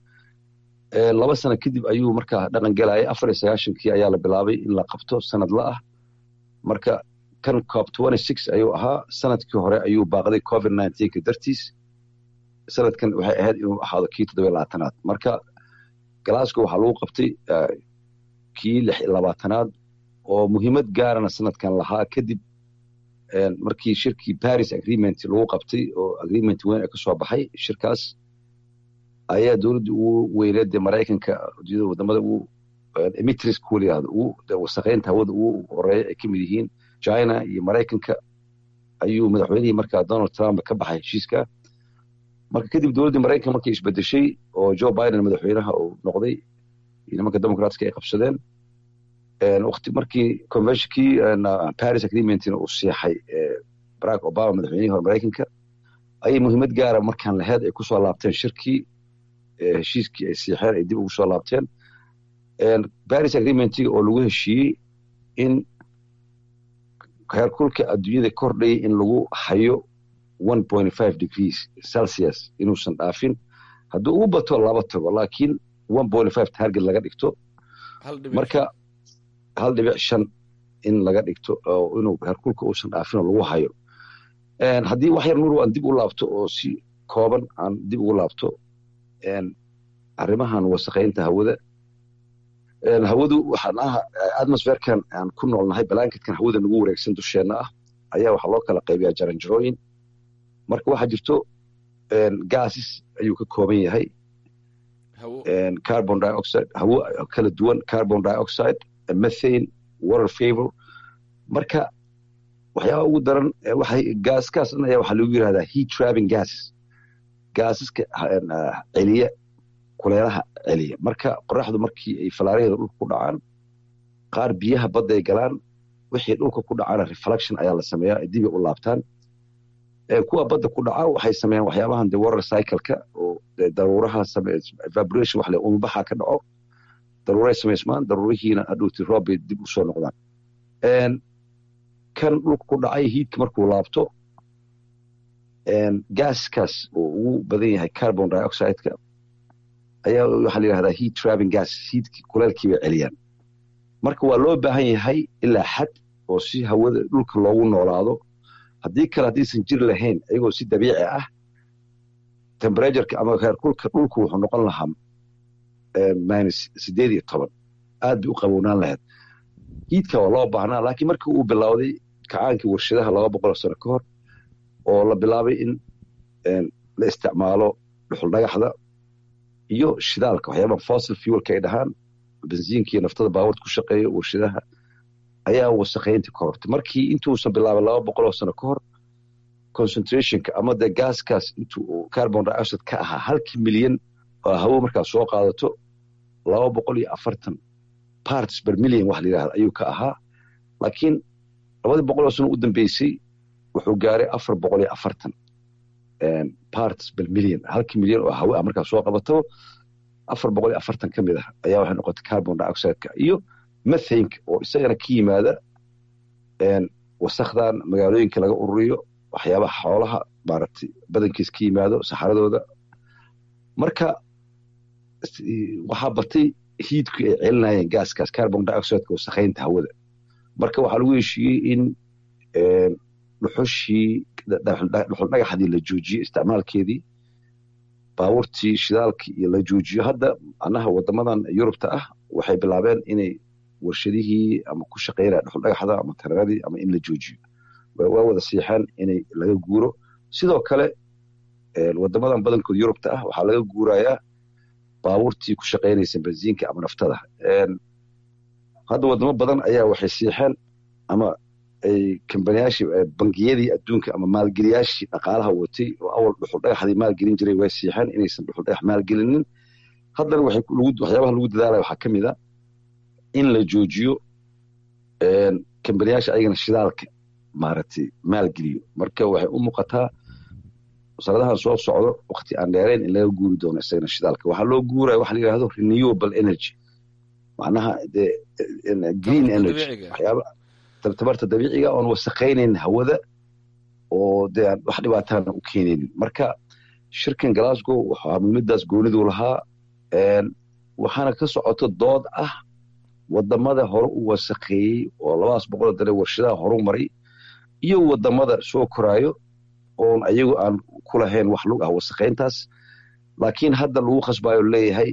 2 sano kadib ayuu markaa dhaqan galayay 94kii ayaa la bilaabay in la qabto sanad la ah marka kan COP 26 ayuu ahaa sanadkii hore ayuu baaqday COVID-19 dartiis sanadkan waxay ahayd inuu ahaado kii 27aad marka Glasgow waxaa lagu qabtay kii 26aad oo muhiimad gaarana sanadkan lahaa kadib markii shirkii Paris Agreement lagu qabtay oo agreement weyn ka soo baxay shirkaas ayaa dawladda ugu weyneed Mareykanka wadamada ugu emitters ku leeyahay wasaqeynta hawada ugu horeeya ay kamid yihiin China iyo Mareykanka ayuu madaxweynihii markaa Donald Trump ka baxay heshiiska marka kadib dawladda Mareykanka markay isbedeshay oo Joe Biden madaxweynaha uu noqday nimanka Democratka ay qabsadeen waqti markii conventionkii Paris Agreement uu siixay Barack Obama madaxweynihii hore Mareykanka ayay muhiimad gaara markaan lahayd ay ku soo laabteen shirkii heshiiskii ay siixeen ay dib ugu soo laabteen Paris Agreement oo lagu heshiiyey in heerkulka adduunyada kordhay in lagu hayo 1.5 degrees Celsius inuusan dhaafin hadduu ugu bato laba tago laakiin 1.5 target laga dhigto marka 1.5 in laga dhigto oo inuu heerkulka uusan dhaafin oo lagu hayo haddii wax yar nuur aan dib u laabto oo si kooban aan dib ugu laabto arrimahan wasaqeynta hawadu waxaan atmosphere-kan aan ku noolnahay balanketkan hawada nagu wareegsan dusheena ah ayaa waxaa loo kala qaybiyaa jaranjarooyin marka waxaa jirto gases ayuu ka kooban yahay carbon dioxide hawo kala duwan carbon dioxide methane water vapor marka waxyaaba ugu daran waxay gaaskaas ayaa waxaa lagu yiraahdaa heat trapping gasaska celiya kuleelaha celiya marka qoraxdu markii ay falaaraheeda dhulka ku dhacaan qaar biyaha badda ay galaan wixii dhulka ku dhacana reflection ayaa la sameeyaa dib u laabtaan kuwa badda ku dhaca waxay sameeyaan waxyaabahan the water cycle-ka oo daruuraha evaporation wax leh ubaxa ka dhaco daruuray sameysmaan daruurihiina hadhowti roob bay dib u soo noqdaan kan dhulka ku dhacay heatka markuu laabto gaskaas oo ugu badan yahay carbon dioxide-ka ayaa waxaa la yidhahdaa heat trapping gas heatkii kuleelkii bay celiyaan marka waa loo baahan yahay ilaa xad oo si hawada dhulka loogu noolaado haddii kale haddaysan jir lahayn ayagoo si dabiici ah temperatureka ama heerkulka dhulku wuxuu noqon lahaa -18 aad bay u qabownaan lahayd heatka waa loo baahnaa laakiin markii uu bilowday kacaankii warshadaha 200 sano ka hor oo la bilaabay in la isticmaalo dhuxul dhagaxda iyo shidaalka waxyaabaha fossil fuelka ay dhahaan bensiinka iyo naftada baabuurta ku shaqeeya warshadaha ayaa wasaqeynta korortay markii intuusan bilaabay 200 sano ka hor concentrationka ama de gaskaas intuu carbon dioxide ka ahaa 1 milyan oo hawo markaa soo qaadato 240 parts per million wax la yiraahdo ayuu ka ahaa laakiin 200 sano u dambeysay wuxuu gaaray 440 parts per million 1 milyan oo hawo markaa soo qabato 440 kamid ah ayaa waxay noqotay carbon dioxide-ka iyo methane oo isagana ka yimaada wasaqdan magaalooyinka laga ururiyo waxyaabaha xoolaha maaragtay badankiis ka yimaado saxaradooda marka waxaa batay hiidku ay celinayeen gaaskaas carbon dioxideka wasakhaynta hawada marka waxaa lagu heshiiyey in dhuxul dhagaxdii la joojiyo isticmaalkeedii baabuurtii shidaalkii iyo la joojiyo hadda macnaha wadamadan yurubta ah waxay bilaabeen inay warshadihii ama ku shaqaynaya dhuxul dhagaxda ama tareeradii ama in la joojiyo waa wada siixeen inay laga guuro sidoo kale wadamadan badankood yurubta ah waxaa laga guurayaa baabuurtii ku shaqaynaysa benziinka ama naftada hadda wadamo badan ayaa waxay siixeen ama ay kambaniyaashii bangiyadii adduunka ama maalgeliyaashii dhaqaalaha watay oo awal dhuxul dhagaxdii maalgelin jiray way siixeen inaysan dhuxul dhagax maalgelinin haddana waxyaabaha lagu dadaalaya waxaa ka mid a in la joojiyo kambaniyaasha ayagana shidaalka maaragtay maalgeliyo marka waxay u muuqataa sanadahan soo socdo waqti aan dheerayn in laga guuri doono isagana shidaalka waxaa loo guuraya waxa la yidhaahdo renewable energy macnaha green energy waxyaaba tabarta dabiiciga oon wasaqaynayn hawada oo dee aan wax dhibaataana u keenaynin marka shirkan Glasgow waxaa muhiimadaas goonidu lahaa waxaana ka socoto dood ah wadamada hore u wasaqeeyey oo 200 dare warshadaha horumaray iyo wadamada soo koraayo oon ayagu aan ku lahayn wax lug ah wasaqayntaas laakiin hadda lagu khasbayo leeyahay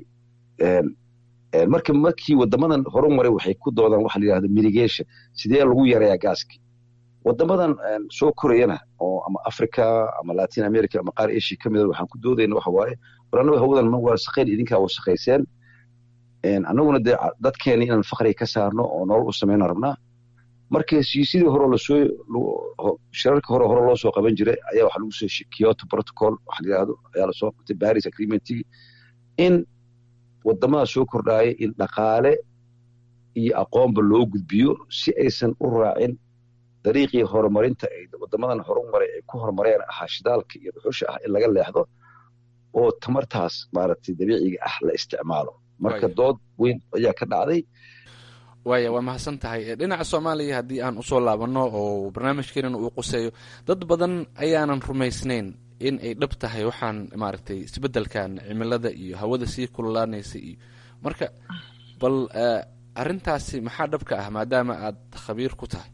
markii wadamadan horumaray waxay ku doodaan waxa la yiraahdo mitigation sidee lagu yareeyaa gaaska wadamadan soo korayana oo ama Africa ama Latin America ama qaar Asia kamid ah waxaan ku doodaynaa waxa waaye barnaamijka hawadan ma wasaqayn idinka wasaqayseen annaguna dadkeena inaan faqri ka saarno oo nolol u sameeyna rabnaa markii sidii hore la soo shirarka hore loo soo qaban jiray ayaa waxa lagu soo Kyoto Protocol waxa la yiraahdo ayaa la soo qabtay Paris Agreement in wadamada soo kordhaya in dhaqaale iyo aqoonba loo gudbiyo si aysan u raacin dariiqii horumarinta ay wadamadan horumaray ay ku horumareen shidaalka iyo dhuxusha ah in laga leexdo oo tamartaas maaragtay dabiiciga ah la isticmaalo marka dood weyn ayaa ka dhacday waa mahadsan tahay dhinaca Soomaaliya haddii aan usoo laabano oo barnaamijkeena uu quseeyo dad badan ayaanan rumaysnayn in ay dhab tahay waxaan maaragtay isbedelkan cimilada iyo hawada sii kululaanaysa iyo marka bal arintaasi maxaa dhabka ah maadaama aad khabiir ku tahay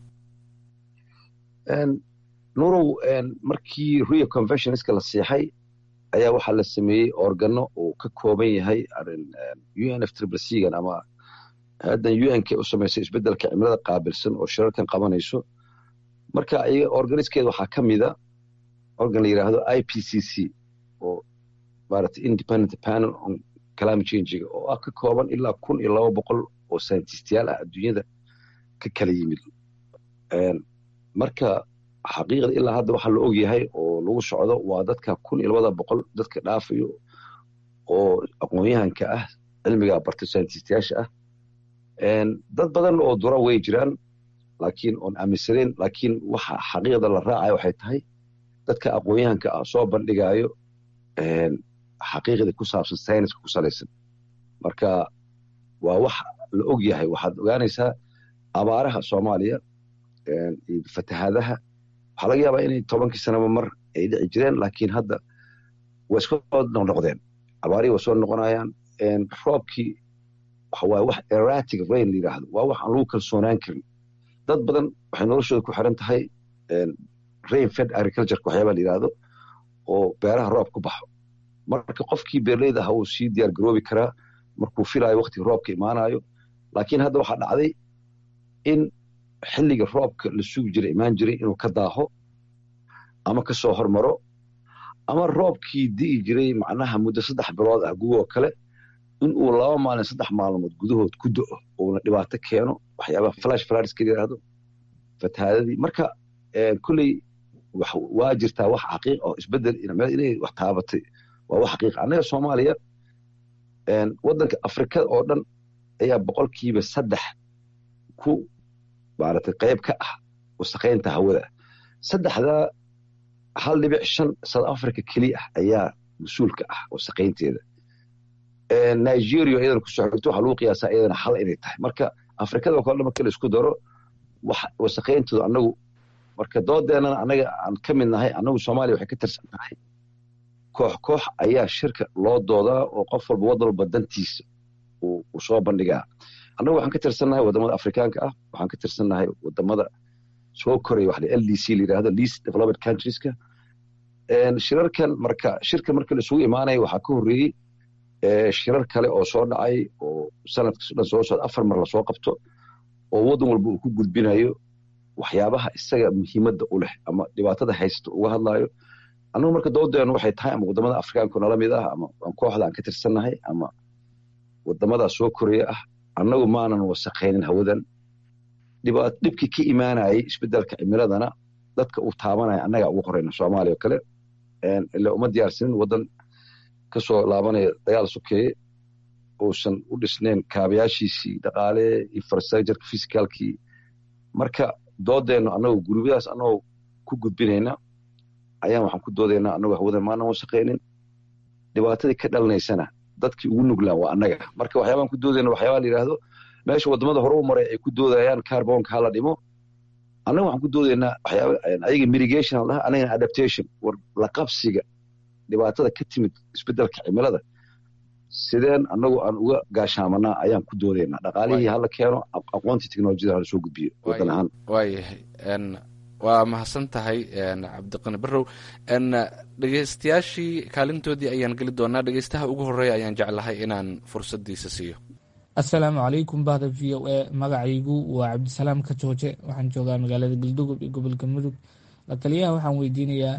nurow markii Rio Conventionska la siixay ayaa waxaa la sameeyey organo oo ka kooban yahay UNFCCC ama haddan UN u sameysay isbedelka cimilada qaabilsan oo shirarkan qabanayso marka ayaga organiskeeda waxaa ka mid a organ la yiraahdo IPCC oo maaragtay Independent Panel on Climate Change oo ah ka kooban ilaa 1200 oo scientistiyaal ah adduunyada ka kala yimid marka xaqiiqada ilaa hadda waxa la og yahay oo lagu socdo waa dadka 1200 dadka dhaafayo oo aqoonyahanka ah cilmiga bartay scientistiyaasha ah dad badan oo dura way jiraan laakiin on aaminsaneen laakiin waxa xaqiiqada la raacayo waxay tahay dadka aqoonyahanka ah soo bandhigayo xaqiiqada ku saabsan sayniska ku salaysan marka waa wax la og yahay waxaad ogaanaysaa abaaraha Soomaaliya iyo fatahaadaha waxa laga yaabaa inay 10 sano mar ay dhici jireen laakiin hadda way soo noqdeen abaarihi way soo noqonayaan roobkii waxa waa wax erratic rain yiraahdo waa wax aan lagu kalsoonaan karin dad badan waxay noloshooda ku xiran tahay rain fed agriculture waxyaaba la yiraahdo oo beeraha roob ku baxo marka qofkii beerleyda ah uu sii diyaar garoobi karaa markuu filayo waqti roobka imaanayo laakiin hadda waxa dhacday in xilliga roobka la sugi jiray imaan jiray inuu ka daaho ama ka soo hormaro ama roobkii di'i jiray macnaha muddo 3 bilood ah gugo kale in uu 2 maalin 3 maalmood gudahood ku da'o oo dhibaato keeno waxyaaba flash floods ka yiraahdo fatahaadadii marka kulli waa jirtaa wax xaqiiq oo isbedel inay wax taabatay waa wax xaqiiq anaga Soomaaliya wadanka Afrika oo dhan ayaa 3% ku maaragtay qayb ka ah wasaqeynta hawada 1.5 South Africa kaliya ayaa mas'uulka ah wasaqeynteeda Nigeria iyadana ku socdo waxa lagu qiyaasaa iyadana hal inay tahay marka Afrikada oo kale marka la isku daro wax wasaqeynteedu anagu marka doodeena anaga aan ka mid nahay anagu Soomaaliya waxay ka tirsan tahay koox ayaa shirka loo doodaa oo qof walba waddan dantiisa uu soo bandhigaa. annagu waxaan ka tirsannahay wadamada afrikaanka ah, waxaan ka tirsannahay wadamada soo koraya wax LDC la yidhaahdo, least developed countries-ka. shirarkan shirka marka la isugu imaanayo waxaa ka horreeyey shirar kale oo soo dhacay oo sanadka dhan soo socda 4 mar lasoo qabto oo waddan walba uu ku gudbinayo waxyaabaha isaga muhiimadda u leh ama dhibaatada haysta uga hadlaayo. annagu marka doodeenu waxay tahay ama wadamada afrikaanka nala mid ah ama kooxda aan ka tirsannahay ama wadamada soo koraya ah, annagu maanan wasaqaynin hawadan. dhibkii ka imaanayay isbedelka cimiladana dadka uu taabanaya annaga ugu horeyna Soomaaliya kale ilaa uma diyaarsanin waddan ka soo laabanaya dagaal sokeeye uusan u dhisnayn kaabayaashiisii dhaqaale, infrastructure, physicalkii. marka doodeenu annagu gurubyadaas annagoo ku gudbinayna ayaan waxaan ku doodaynaa annagu hawadan maanan wasaqaynin. dhibaatadii ka dhalanaysana dadkii ugu nuglaan waa annaga. marka waxyaabaan ku doodayna waxyaabaa la yidhaahdo meesha wadamada hore u maray ay ku doodayaan carbonka hala dhimo, annaga waxaan ku doodaynaa waxyaaba ayaga mitigation aan lahaa, anagana adaptation, war la qabsiga dhibaatada ka timid isbedelka cimilada sideen annagu aan uga gaashaamanaa ayaan ku doodaynaa. dhaqaalihii hala keeno, aqoontii teknolojiyada hala soo gudbiyo waddan ahaan. waayahay waa mahadsan tahay cabdiqani barrow. dhegeystayaashii kaalintoodii ayaan geli doonaa. dhegeystaha ugu horeeya ayaan jeclahay inaan fursadiisa siiyo. assalaamu calaykum bahda v o a, magacaygu waa cabdisalaam ka jooje, waxaan joogaa magaalada galdogob ee gobolka mudug. la taliyaha waxaan weydiinayaa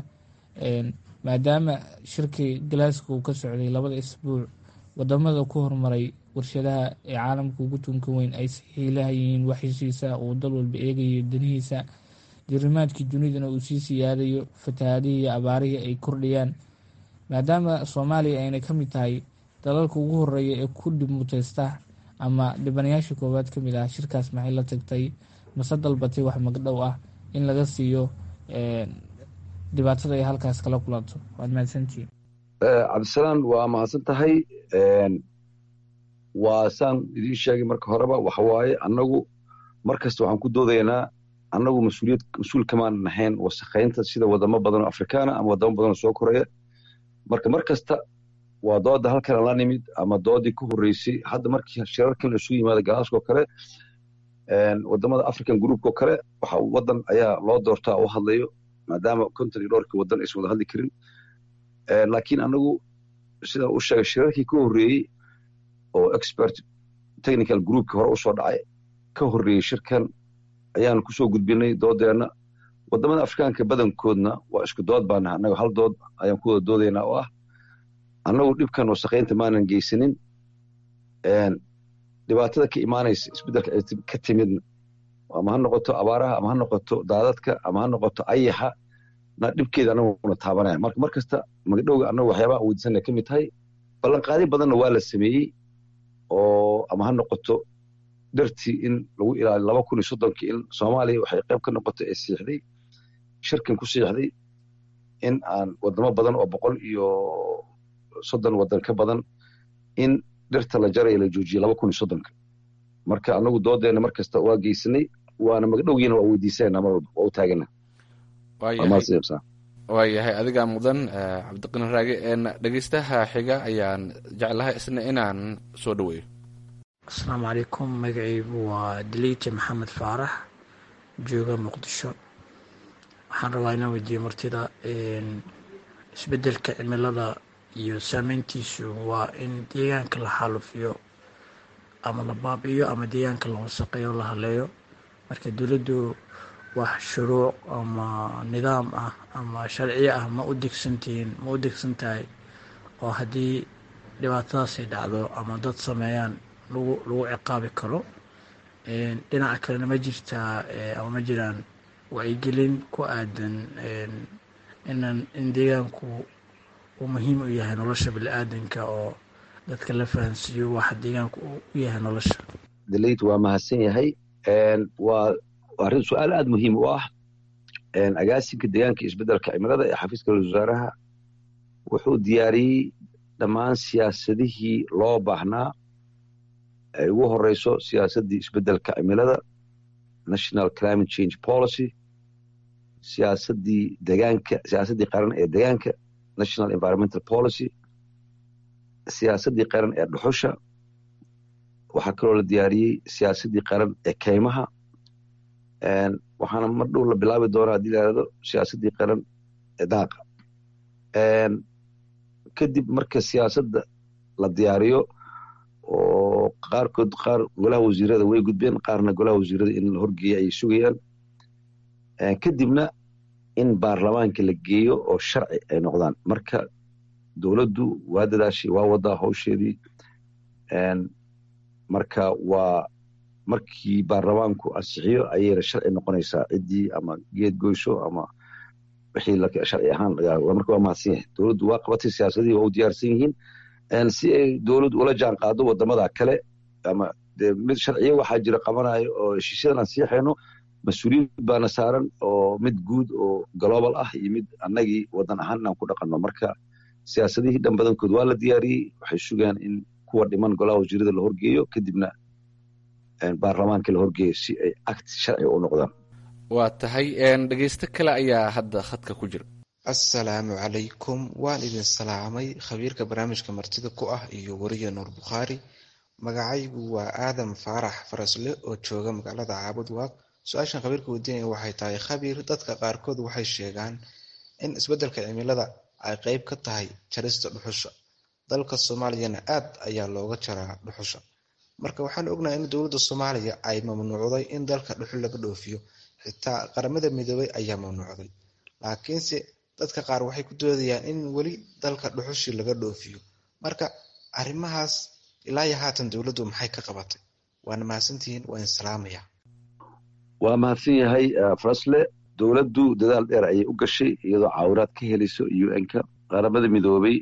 maadaama shirkii glasgow ka socday 2 isbuuc, wadamada ku horumaray warshadaha ee caalamka ugu tunka weyn ay saxiilahayihiin wax heshiisa uu dal walba eegayo danihiisa, diirimaadkii dunidana uu sii siyaadayo, fatahaadihii iyo abaarihii ay kordhayaan, maadaama Soomaaliya ayna ka mid tahay dalalka ugu horeeya ee ku dhib muteysta ama dhibanayaasha koowaad ka mid ah, shirkaas maxay la tagtay mase dalbatay wax magdhow ah in laga siiyo dhibaatada ay halkaas kala kulanto? waad mahadsantihiin. cabdisalaam waa mahadsan tahay. waa saan idiin sheegay marka horeba waxa waaye annagu markasta waxaan ku doodaynaa annagu mas-uul kamaan nahayn wasaqaynta sida wadamo badan oo afrikaana ama wadamo badan oo soo koraya. marka markasta waa dooda halkan la nimid ama doodii ku horeysay. hadda markii shirarkan la isugu yimaada Glasgow kale, wadamada African Group oo kale, waxa wadan ayaa loo doortaa oo hadlayo maadaama konton iyo dhowrkii wadan aysan wada hadli karin. laakiin anagu sida uu sheegay shirarkii ka horeeyey oo expert technical groupkii hore usoo dhacay ka horeeyey shirkan ayaan kusoo gudbinay doodeena. wadamada afrikaanka badankoodna waa isku dood baan nahay, annaga hal dood ayaan ku wada doodaynaa oo ah annagu dhibkan wasaqaynta maanan geysanin. dhibaatada ka imaanaysa isbedelka ka timidna ama ha noqoto abaaraha ama ha noqoto daadadka ama ha noqoto ayaxa na dhibkeeda annaguna taabanaya. marka markasta magdhowga annagu waxyaabaha aan weydiisanay ka mid tahay. ballanqaadi badanna waa la sameeyey oo ama ha noqoto dartii in lagu ilaaliyo 2030 in Soomaaliya waxay qayb ka noqotay ee siixday shirkan ku siixday in aan wadamo badan oo 130 wadan ka badan in dhirta la jaray la joojiyo 2030. marka anagu doodeena markasta waa geysanay, waana magdhowgiina waa weydiisanayna mar walba waa u taagana. waayahay adigaa mudan cabdiqani raage. dhegeystaha xiga ayaan jeclahay isna inaan soo dhaweeyo. asalaamu calaykum, magacaygu waa daliite maxamed faarax, jooga muqdisho. waxaan rabaa inaan weydiiyo martida isbedelka cimilada iyo saameyntiisu waa in deegaanka la xaalufiyo ama la baabi'iyo ama deegaanka la wasaqeeyo la haleeyo. marka dowladdu wax shuruuc ama nidaam ah ama sharciyo ah ma u degsan tahay oo haddii dhibaatadaasay dhacdo ama dad sameeyaan lagu ciqaabi karo? dhinaca kalena ma jirtaa ama ma jiraan wacyigelin ku aadan in deegaanku uu muhiim u yahay nolosha bini'aadanka oo dadka la fahansiiyo waxa deegaanku u yahay nolosha? dalayt waa mahadsan yahay. waa arrin su-aal aad muhiim u ah. agaasinka deegaanka isbedelka cimilada ee xafiiska wasaaraha wuxuu diyaariyey dhammaan siyaasadihii loo baahnaa. ay ugu horeyso siyaasaddii isbedelka cimilada National Climate Change Policy, siyaasaddii qaran ee deegaanka National Environmental Policy, siyaasaddii qaran ee dhuxusha waxaa kaloo la diyaariyey siyaasaddii qaran ee kaymaha waxaana mar dhow la bilaabi doonaa haddii la yidhahdo siyaasaddii qaran ee daaqa kadib marka siyaasadda la diyaariyo oo qaar golaha wasiirada way gudbeen qaarna golaha wasiirada in la horgeeya ay sugayaan kadibna in baarlamaanka la geeyo oo sharci ay noqdaan marka dowladdu waa dadaashay waa wadaa hawsheedii marka waa markii baarlamaanku ansixiyo ayayna sharci noqonaysaa ciddii ama geed goyso ama wixii sharci ahaan marka waa mahadsan yahay dowladdu waa qabatay siyaasadihii waa u diyaarsan yihiin si ay dowladdu ula jaan qaado wadamada kale ama mid sharciyo waxaa jira qabanayo oo heshiisyadan aan siixayno mas-uuliyiin baana saaran oo mid guud oo global ah iyo mid annagii wadan ahaan inaan ku dhaqanno marka siyaasadihii dhan badankood waa la diyaariyey waxay sugaan in kuwa dhiman golaha wasiirada la horgeeyo kadibna baarlamaanka la horgeeyo si ay act sharci u noqdaan waa tahay dhegeysto kale ayaa hadda khadka ku jira. assalaamu calaykum, waan idin salaamay khabiirka barnaamijka martida ku ah iyo wariye nuur bukhaari. magacaygu waa aadam faarax farasle oo jooga magaalada caabud waaq. su-aashan khabiirka weydiinaya waxay tahay, khabiir, dadka qaarkood waxay sheegaan in isbeddelka cimilada ay qayb ka tahay jarista dhuxusha. dalka soomaaliyana aad ayaa looga jaraa dhuxusha. marka waxaan ognahay in dowladda soomaaliya ay mamnuucday in dalka dhuxul laga dhoofiyo, xitaa qaramada midoobay ayaa mamnuucday. laakiinse dadka qaar waxay ku doodayaan in weli dalka dhuxushii laga dhoofiyo. marka arrimahaas ilaa iyo haatan dowladdu maxay ka qabatay? waana mahadsantihiin, waa in salaamaya. waa mahadsan yahay farasle. dowladdu dadaal dheer ayay u gashay iyadoo caawinaad ka helayso UN-ka. qaramada midoobay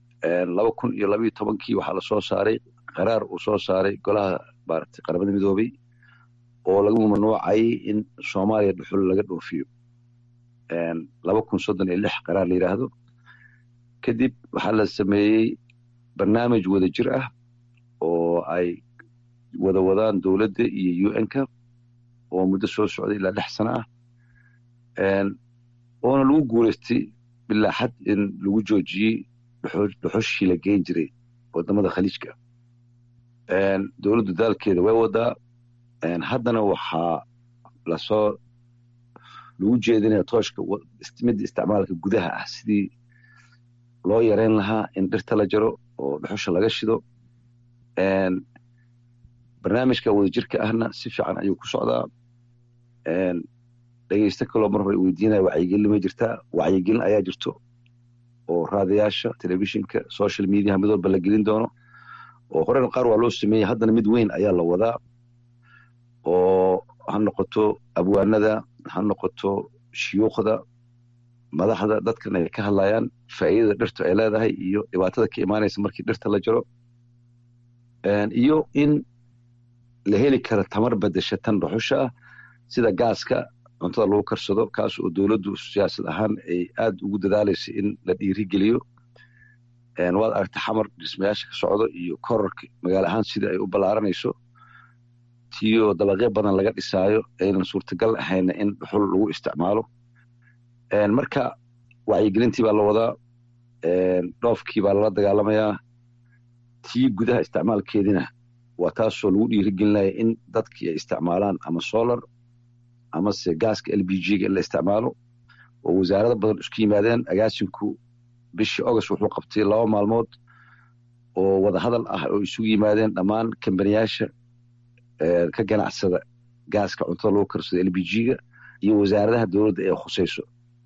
2012 waxaa la soo saaray qaraar uu soo saaray golaha maaragtay qaramada midoobay oo lagu mamnuucayay in Soomaaliya dhuxul laga dhoofiyo 2036 qaraar la yiraahdo. kadib waxaa la sameeyey barnaamij wadajir ah oo ay wadaan dowladda iyo UN-ka oo muddo soo socday ilaa 6 sano ah oona lagu guuleystay bilaa xad in lagu joojiyey dhuxushii la geyn jiray wadamada khaliijka. dowladdu daalkeeda way wadaa. haddana waxaa lagu jeedinaya tooshka midda isticmaalka gudaha ah sidii loo yareyn lahaa in dhirta la jaro oo dhuxusha laga shido. barnaamijka wadajirka ahna si fiican ayuu ku socdaa. dhegeysta kaloo mar hore weydiinaya wacyigelin ma jirtaa? wacyigelin ayaa jirto oo raadayaasha telefishinka social media mid walba la gelin doono oo horena qaar waa loo sameeyey, haddana mid weyn ayaa la wadaa oo ha noqoto abwaanada, ha noqoto shuyuukhda, madaxda, dadkan ay ka hadlayaan faa'iidada dhirtu ay leedahay iyo dhibaatada ka imaanaysa markii dhirta la jaro, iyo in la heli karo tamar bedesha tan dhuxusha ah sida gaaska cuntada lagu karsado, kaas oo dowladdu siyaasad ahaan ay aad ugu dadaalaysa in la dhiirigeliyo. waad aragtay xamar dhismayaasha ka socdo iyo kororka magaalo ahaan sida ay u ballaaranayso, tiyo dabaqyo badan laga dhisaayo aynan suurtagal ahayna in dhuxul lagu isticmaalo. marka wacyigelintii baa la wadaa, dhoofkii baa lala dagaalamayaa, tii gudaha isticmaalkeedina waa taasoo lagu dhiirigelinaya in dadkii ay isticmaalaan ama solar amase gaaska LPG-ga in la isticmaalo oo wasaarada badan isku yimaadeen. agaasinku bishii August wuxuu qabtay 2 maalmood oo wadahadal ah oo isugu yimaadeen dhammaan kambaniyaasha ka ganacsada gaaska cuntada lagu karsado LPG-ga iyo wasaaradaha dowladda ee khusayso.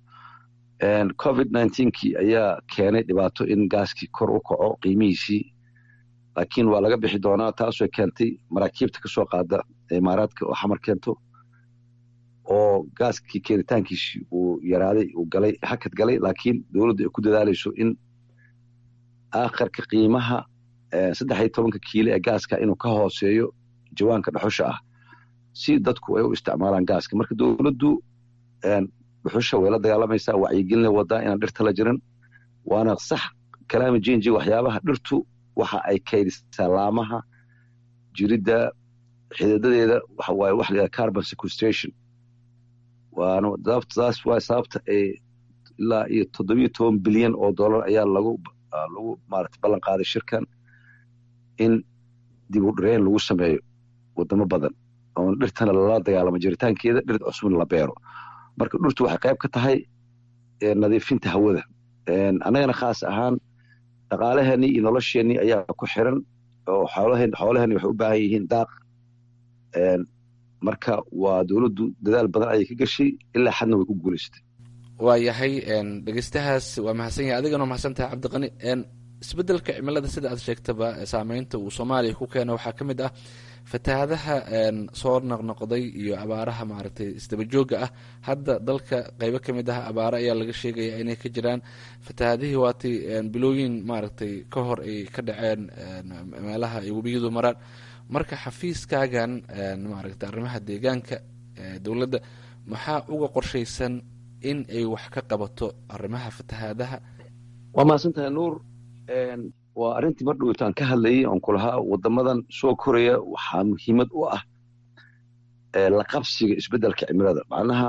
COVID-19kii ayaa keenay dhibaato in gaaskii kor u kaco qiimihiisii, laakiin waa laga bixi doonaa. taasoo keentay maraakiibta ka soo qaada imaaraadka oo xamar keento oo gaaskii keenitaankiisii uu yaraaday, uu galay hakad galay, laakiin dowladdu ay ku dadaalayso in aakhirka qiimaha 13 kiilo ee gaaska inuu ka hooseeyo jawaanka dhuxusha ah si dadku ay u isticmaalaan gaaska. marka dowladdu dhuxusha way la dagaalamaysaa, wacyigelin wadaa inaan dhirta la jirin. waana sax kalaama jinji waxyaabaha dhirtu waxa ay kaydisaa laamaha jiridda xididadeeda waxa waaye wax la yidhaha carbon sequestration. waana taas waa sababta ay ilaa iyo $17 bilyan ayaa lagu maaragtay ballan qaaday shirkan in dib u dhireen lagu sameeyo wadamo badan oo dhirtana lala dagaalamo jiritaankeeda dhir cusubna la beero marka dhirtu waxay qayb ka tahay nadiifinta hawada annagana khaas ahaan dhaqaalaheennii iyo nolosheennii ayaa ku xiran oo xoolaheenni waxay u baahan yihiin daaq marka waa dowladdu dadaal badan ayay ka gashay ilaa xadna way ku guulaysatay waa yahay dhegeystahaas waa mahadsan yahay adigana mahadsan tahay cabdiqani isbeddelka cimilada sida aad sheegtaba saameynta uu soomaaliya ku keena waxaa ka mid ah fatahaadaha soo noqnoqday iyo abaaraha maaragtay isdabajooga ah hadda dalka qaybo ka mid ah abaaro ayaa laga sheegaya inay ka jiraan fatahaadihii waatay bilooyin maaragtay ka hor ay ka dhaceen meelaha ay webiyadu maraan marka xafiiskaagan maaragtay arrimaha deegaanka dowladda maxaa uga qorshaysan in ay wax ka qabato arrimaha fatahaadaha waa mahadsantahay nuur waa arrintii mar dhowtaan ka hadlayay oon kulahaa wadamadan soo koraya waxaa muhiimad u ah la qabsiga isbeddelka cimilada macnaha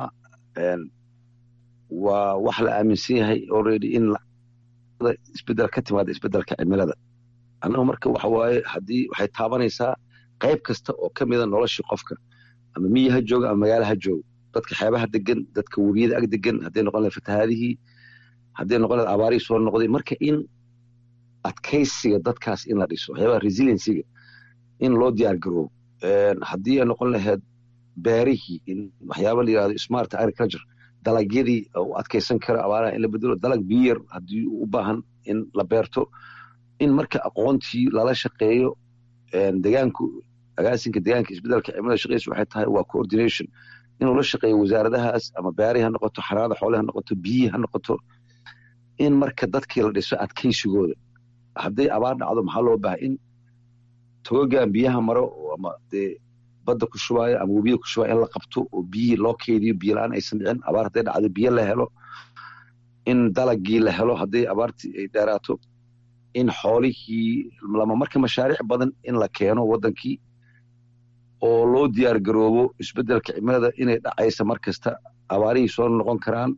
waa wax la aaminsan yahay already in isbeddel ka timaada isbeddelka cimilada annaga marka waxa waaye haddii waxay taabanaysaa qayb kasta oo ka mida noloshii qofka ama miyi ha jooga ama magaalo ha jooga dadka xeebaha degan dadka webiyada ag degan hadday noqon lahayd fatahaadihii hadday noqon lahayd abaarihii soo noqday marka in adkaysiga dadkaas in la dhiso waxyaabaha resiliencyga in loo diyaar garoobo haddii ay noqon lahayd beerihii in waxyaaba la yidhahdo smart agriculture dalagyadii u adkaysan kara abaaraha in la bedelo dalag biyar haddii u baahan in la beerto in marka aqoontii lala shaqeeyo deegaanku agaasinka deegaanka isbeddelka cimilada shaqeysa waxay tahay waa coordination inuu la shaqeeyo wasaaradahaas ama beerihi ha noqoto xanaanada xoolaha ha noqoto biyihii ha noqoto in marka dadkii la dhiso adkaysigooda hadday abaar dhacdo maxaa loo baahay in togogaan biyaha maro ama dee badda ku shubaayo ama webiyada ku shubaayo in la qabto oo biyihii loo keydiyo biyo la-aan aysan dhicin abaar hadday dhacdo biyo la helo in dalagii la helo hadday abaartii ay dheeraato in xoolihii lama marka mashaariic badan in la keeno waddankii oo loo diyaar garoobo isbeddelka cimilada inay dhacaysa mar kasta abaarihii soo noqon karaan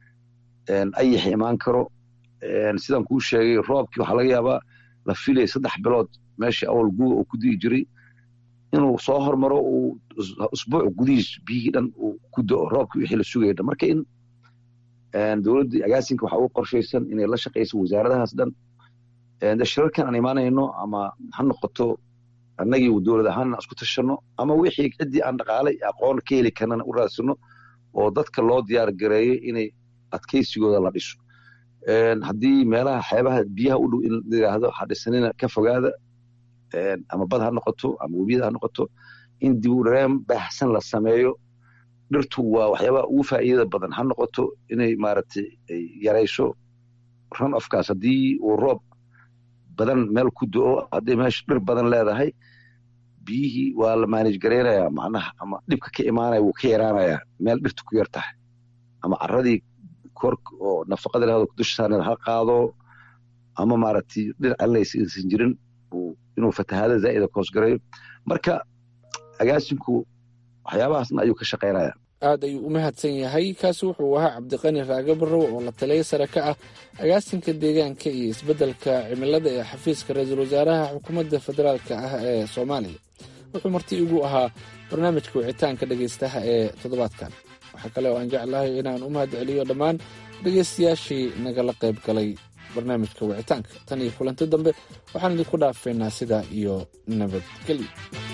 ayax imaan karo sidaan kuu sheegay roobkii waxaa laga yaabaa la filay 3 bilood meeshii awal guga uu ku di'i jiray inuu soo hormaro uu usbuuc gudihiis biyihii dhan uu ku da'o roobkii wixii la sugaya dhan marka in dowladda agaasinka waxaa ugu qorshaysan inay la shaqayso wasaaradahaas dhan shirarkan aan imaanayno ama ha noqoto annagii dowlad ahaan isku tashanno ama wixii ciddii aan dhaqaale aqoon ka heli karnana u raadsano oo dadka loo diyaar gareeyo inay adkaysigooda la dhiso haddii meelaha xeebaha biyaha u dhow in la yidhaahdo ha dhisanina ka fogaada ama bad ha noqoto ama webiyada ha noqoto in dib u dhareen baahsan la sameeyo dhirtu waa waxyaabaha ugu faa'iidada badan ha noqoto inay maaragtay ay yarayso run ofkaas haddii uu roob badan meel ku do-o hadday meesha dhir badan leedahay biyihii waa la maanij garaynayaa macnaha ama dhibka ka imaanaya wuu ka yaraanayaa meel dhirtu ku yar tahay ama carradii kor oo nafaqada lahado dusha saarneed ha qaado ama maaragtay dhir calinaysa insan jirin inuu fatahaada zaa'ida ka hoosgarayo marka agaasinku waxyaabahaasna ayuu ka shaqaynayaa aad ayuu u mahadsan yahay kaasi wuxuu ahaa cabdiqani raage barrow oo la taliya sare ka ah agaasinka deegaanka iyo isbeddelka cimilada ee xafiiska ra-iisul wasaaraha xukuumadda federaalka ah ee soomaaliya wuxuu marti igu ahaa barnaamijka wicitaanka dhegaystaha ee toddobaadkan waxaa kale oo aan jeclahay inaan u mahad celiyo dhammaan dhegaystayaashii nagala qayb galay barnaamijka wicitaanka tan iyo kulanti dambe waxaan idinku dhaafaynaa sidaa iyo nabadgelyo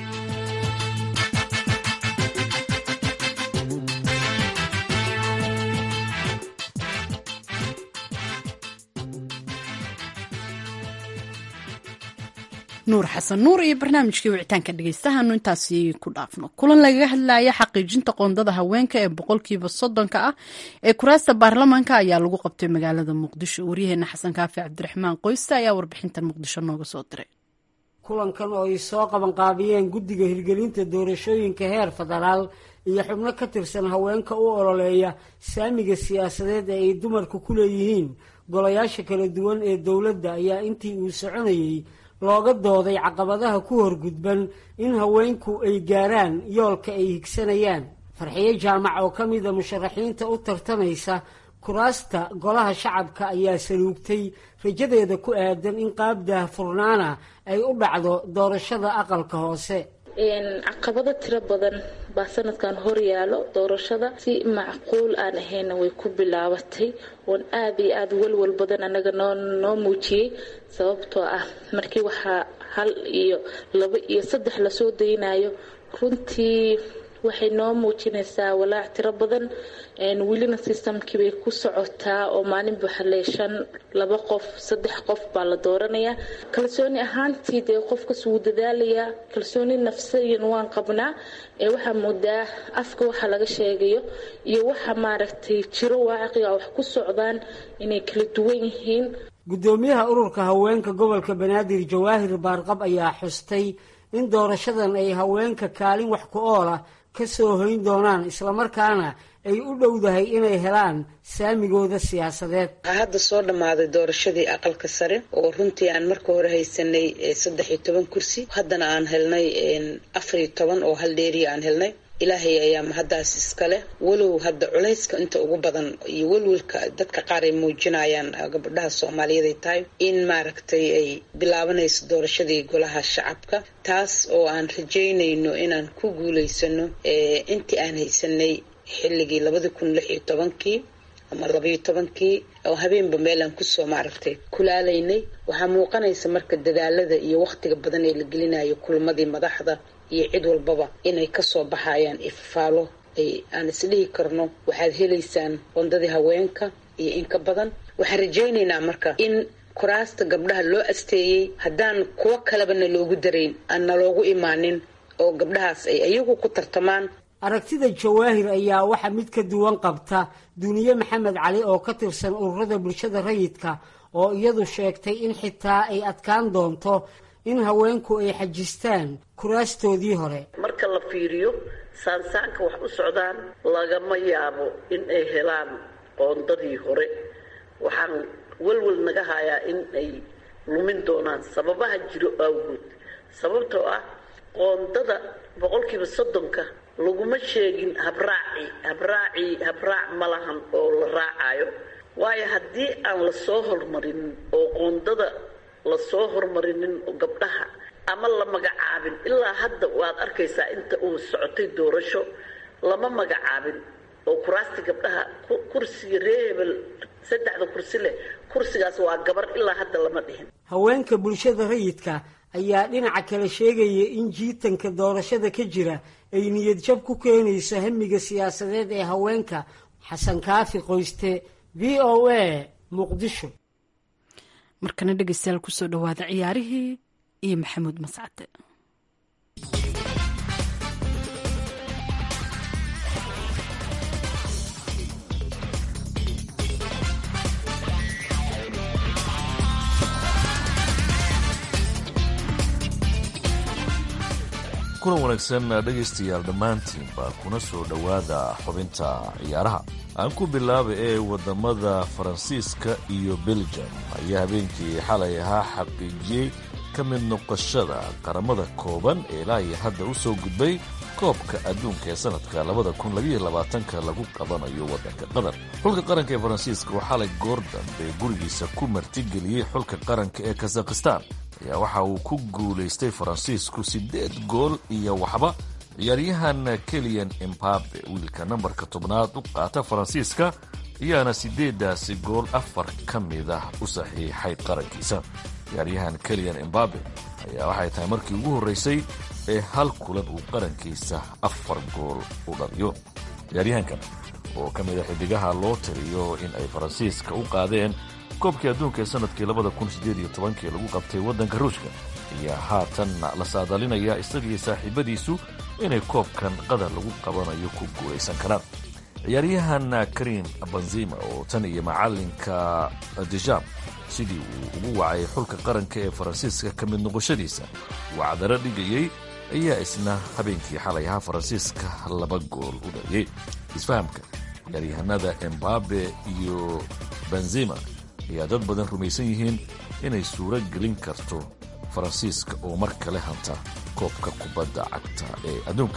nuur xasan nuur iyo barnaamijkii wicitaanka dhegeystahaanu intaasi ku dhaafno kulan lagaga hadlaya xaqiijinta qoondada haweenka ee 30% ah ee kuraasta baarlamaanka ayaa lagu qabtay magaalada muqdisho waryaheena xasan kaafi cabdiraxmaan qoyste ayaa warbixintan muqdisho nooga soo diray kulankan oo ay soo qabanqaabiyeen guddiga hirgelinta doorashooyinka heer federaal iyo xubno ka tirsan haweenka u ololeeya saamiga siyaasadeed ee ay dumarku ku leeyihiin golayaasha kala duwan ee dowladda ayaa intii uu soconayey looga dooday caqabadaha ku horgudban in haweenku ay gaaraan yoolka ay higsanayaan farxiyo jaamac oo ka mida musharaxiinta u tartamaysa kuraasta golaha shacabka ayaa saluugtay rajadeeda ku aadan in qaab daahfurnaana ay u dhacdo doorashada aqalka hoose. caqabado tiro badan baa sanadkan hor yaalo. doorashada si macquul aan ahayna way ku bilaabatay oon aad iyo aad walwal badan anaga noo muujiyey, sababtoo ah markii waxaa 1 iyo 2 iyo 3 lasoo daynayo runtii waxay noo muujinaysaa walaac tiro badan. welina systemkii bay ku socotaa oo maalin buuxaleeshan 2 qof 3 qof baa la dooranayaa. kalsooni ahaantii dee qofkas wuu dadaalayaa, kalsooni nafsiyan waan qabnaa. waxaa moodaa afka waxa laga sheegayo iyo waxa maaragtay jiro waaqiga wax ku socdaan inay kala duwan yihiin. gudoomiyaha ururka haweenka gobolka Banaadir Jawaahir Baarqab ayaa xustay in doorashadan ay haweenka kaalin wax ku ool ah ka soo hoyn doonaan, islamarkaana ay u dhowdahay inay helaan saamigooda siyaasadeed. hadda soo dhammaaday doorashadii aqalka sare oo runtii aan marka hore haysanay 13 kursi, haddana aan helnay 14 oo hal dheeri aan helnay. ilaahay ayaa mahadaas iskale. walow hadda culayska inta ugu badan iyo walwalka dadka qaar ay muujinayaan gabadhaha Soomaaliyeed ay tahay in maaragtay ay bilaabanayso doorashadii golaha shacabka, taas oo aan rajaynayno inaan ku guuleysano intii aan haysanay xilligii 2016 ama 12 oo habeenba meelaan kusoo maaragtay kulaalaynay. waxaa muuqanaysa marka dadaalada iyo waqtiga badan ee la gelinayo kulmadii madaxda iyo cid walbaba inay kasoo baxayaan ifaalo aan isdhihi karno waxaad helaysaan qondadii haweenka iyo in ka badan. waxaan rajaynaynaa marka in kuraasta gabdhaha loo asteeyey haddaan kuwa kalebana loogu darayn aan naloogu imaanin oo gabdhahaas ay ayagu ku tartamaan. aragtida Jawaahir ayaa waxa mid ka duwan qabta Duniye Maxamed Cali oo ka tirsan ururada bulshada rayidka, oo iyadu sheegtay in xitaa ay adkaan doonto in haweenku ay xajistaan kuraastoodii hore. marka la fiiriyo saansaanka wax u socdaan lagama yaabo in ay helaan qoondadii hore. waxaan walwal naga hayaa in ay lumin doonaan sababaha jiro awgood, sababtoo ah qoondada 30% laguma sheegin habraac malahan oo la raacayo. waayo haddii aan lasoo hormarinin oo qoondada lasoo hormarinin gabdhaha ama la magacaabin, ilaa hadda waad arkaysaa inta uu socotay doorasho lama magacaabin oo kuraasti gabdhaha kursiga reebel 3 kursi leh, kursigaas waa gabar ilaa hadda lama dhihin. haweenka bulshada rayidka ayaa dhinaca kale sheegaya in jiitanka doorashada ka jira ay niyad jab ku keenayso hamiga siyaasadeed ee haweenka. xasan kaafi qoyste, VOA, Muqdisho. markana dhegeystayaal kusoo dhawaada ciyaarihii iyo maxamuud mascade. kulan wanaagsan dhegaystayaal dhammaantiinba kuna soo dhowaada xubinta ciyaaraha. aan ku bilaaba ee wadamada Faransiiska iyo Belgium ayaa habeenkii xalay ahaa xaqiijiyey ka mid noqoshada qaramada kooban ee ilaa iyo hadda u soo gudbay koobka adduunka ee sanadka 2022 lagu qabanayo waddanka Qatar. xulka qaranka ee Faransiiska oo xalay Gordon ee gurigiisa ku martigeliyey xulka qaranka ee Kazakhstan ayaa waxa uu ku guulaystay Faransiisku 8 gool iyo waxba. ciyaaryahan Kylian Mbappe wiilka nambarka 10aad u qaata Faransiiska ayaana 8daasi gool 4 ka mid ah u saxiixay qarankiisa. ciyaaryahan Kylian Mbappe ayaa waxay tahay markii ugu horeysay ee hal kulan uu qarankiisa 4 gool u dhaliyo. ciyaaryahankan oo ka mid ah xidigaha loo tiriyo in ay Faransiiska u qaadeen koobkii adduunka ee sanadkii 2018 lagu qabtay waddanka Ruushka ayaa haatan la saadalinaya isagii saaxiibadiisu inay koobkan Qatar lagu qabanayo ku guulaysan karaan. ciyaaryahan Karim Benzema oo tan iyo macalinka Deschamps sidii uu ugu wacay xulka qaranka ee Faransiiska ka mid noqoshadiisa wacdaro dhigayay ayaa isna habeenkii xalay ahaa Faransiiska 2 gool u dhaliyay. isfahamka ciyaaryahanada Mbappe iyo Benzema ayaa dad badan rumaysan yihiin inay suuro gelin karto Faransiiska oo mar kale hanta koobka kubadda cagta ee adduunka.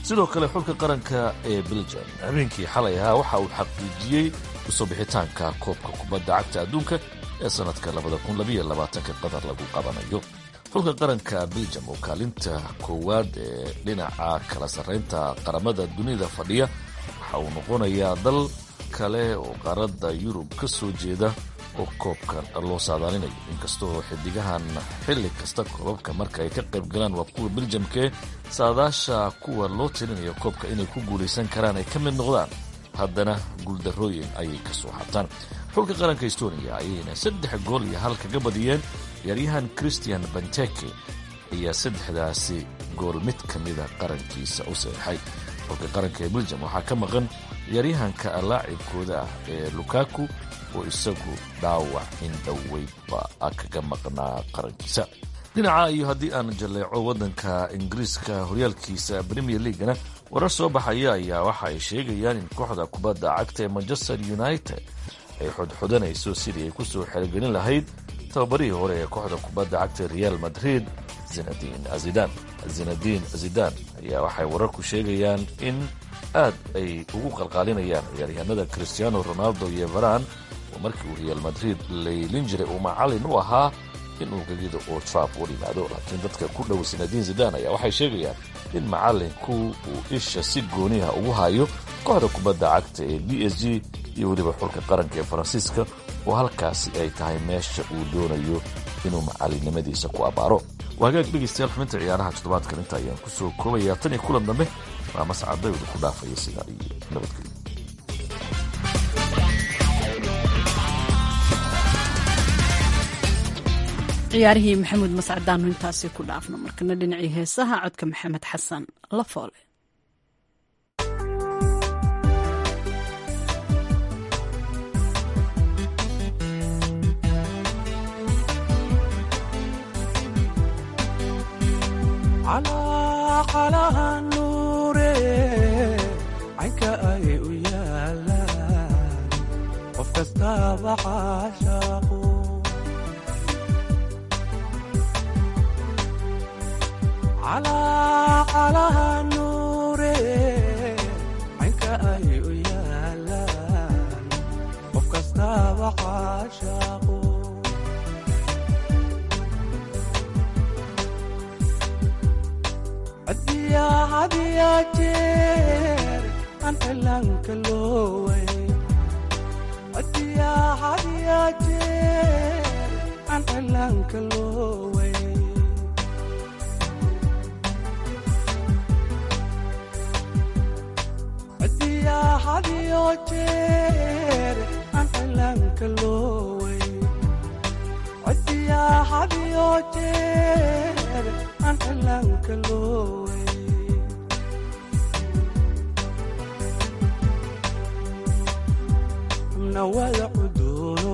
sidoo kale xulka qaranka ee belgium habeenkii xalay ahaa waxa uu xaqiijiyey usoo bixitaanka koobka kubadda cagta adduunka ee sannadka 2022 qatar lagu qabanayo. xulka qaranka belgium oo kaalinta koowaad ee dhinaca kala sarraynta qaramada dunida fadhiya waxa uu noqonayaa dal kale oo qaaradda yurub ka soo jeeda oo koobkan loo saadaalinayo. inkastoo xidigahan xilli kasta koobabka marka ay ka qayb galaan waa kuwa beljamkee saadaasha kuwa loo tirinayo koobka inay ku guulaysan karaan ay ka mid noqdaan, haddana guuldarrooyin ayay ka soo xabtaan. xulka qaranka estonia ayayna 3 gool iyo 1 kaga badiyeen. ciyaaryahan christian benteke ayaa 3daasi gool mid ka mida qarankiisa u saxeexay. xulka qaranka ee beljam waxaa ka maqan ciyaaryahanka laacibkooda ah ee lukaku oo isagu dhaawac in dhoweydba kaga maqnaa qarankiisa. dhinaca iyo haddii aan jalleeco waddanka ingiriiska horyaalkiisa premier leaguena warar soo baxaya ayaa waxa ay sheegayaan in kooxda kubadda cagta ee manchester united ay xodxodanayso sidii ay ku soo xeelgelin lahayd tababarihii hore ee kooxda kubadda cagta real madrid zinedine zidane ayaa waxay wararku sheegayaan in aad ay ugu qalqaalinayaan ciyaaryahanada cristiano ronaldo iyo varan oo markii uu real madrid laylin jiray uu macallin u ahaa inuu gegida oo trafford yimaado. laakiin dadka ku dhow zinedine zidane ayaa waxay sheegayaan in macallinku uu isha si gooniha ugu hayo kooxda kubadda cagta ee b s g iyo weliba xulka qaranka ee faransiiska oo halkaasi ay tahay meesha uu doonayo inuu macallinnimadiisa ku abaaro. waa hagaag dhegaystayaal xubinta ciyaaraha toddobaadkan inta ayaan ku soo koobayaa tan iyo kulan dambe waa mascadaydu ku dhaafaya sidaa iyo nabadgelyo. ciyaarihii maxamuud mascadaanu intaasi ku dhaafno markana dhinacii heesaha codka maxamed xasan la foole. calaqalaha nuure caynka ay u yaalaan qof kastaba caashaaqo calaqalaha nuure caynka ay u yaalaan qof kastaba caashaaqo hadiya jeer aan cilaanka looway hadiya jeer aan cilaanka looway hadiya jeer aan cilaanka looway hadiya jeer aan cilaanka looway wada cuduuno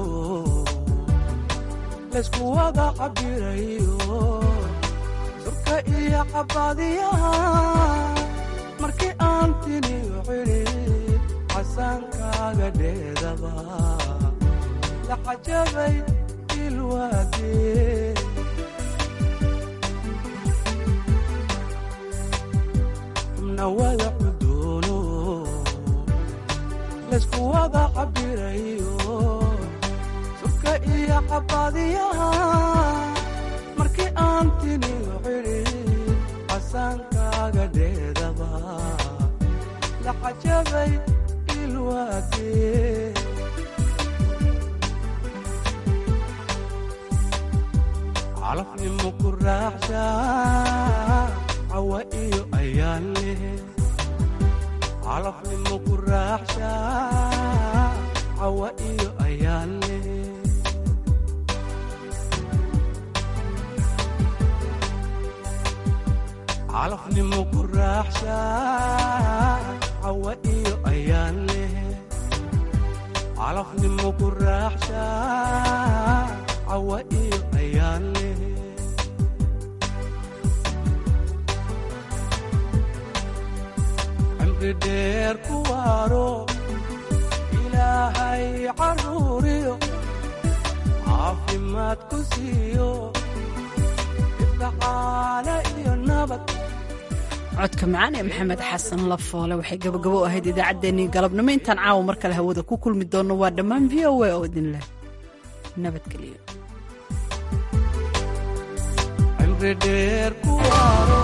laysku wada cabirayo surka iyo cabadiyaha markii aan tiniyo cilid casaankaaga dheedaba la cajabay ilwaadee xubna wada cuduuno laysku wada cabirayo surka iyo cabadiyaha markii aan tiniyo cilid casaankaaga dheedaba la cajabay ilwaadee calafnimo ku raaxshaa cawa iyo ayaan leh calafnimo ku raaxshaa cawa iyo ayaan leh calafnimo ku raaxshaa cawa iyo ayaan leh calafnimo ku raaxshaa cawa iyo ayaan leh dheer ku waaro ilaahay caruuriyo caafimaad ku siiyo ifkacaala iyo nabad codka macaan ee maxamed xasan lafoole waxay gabagabo u ahayd idaacaddeenii galabnimo intaan caawa mar kale hawada ku kulmi doonno waa dhammaan v o a oo idin leh nabadgelyo.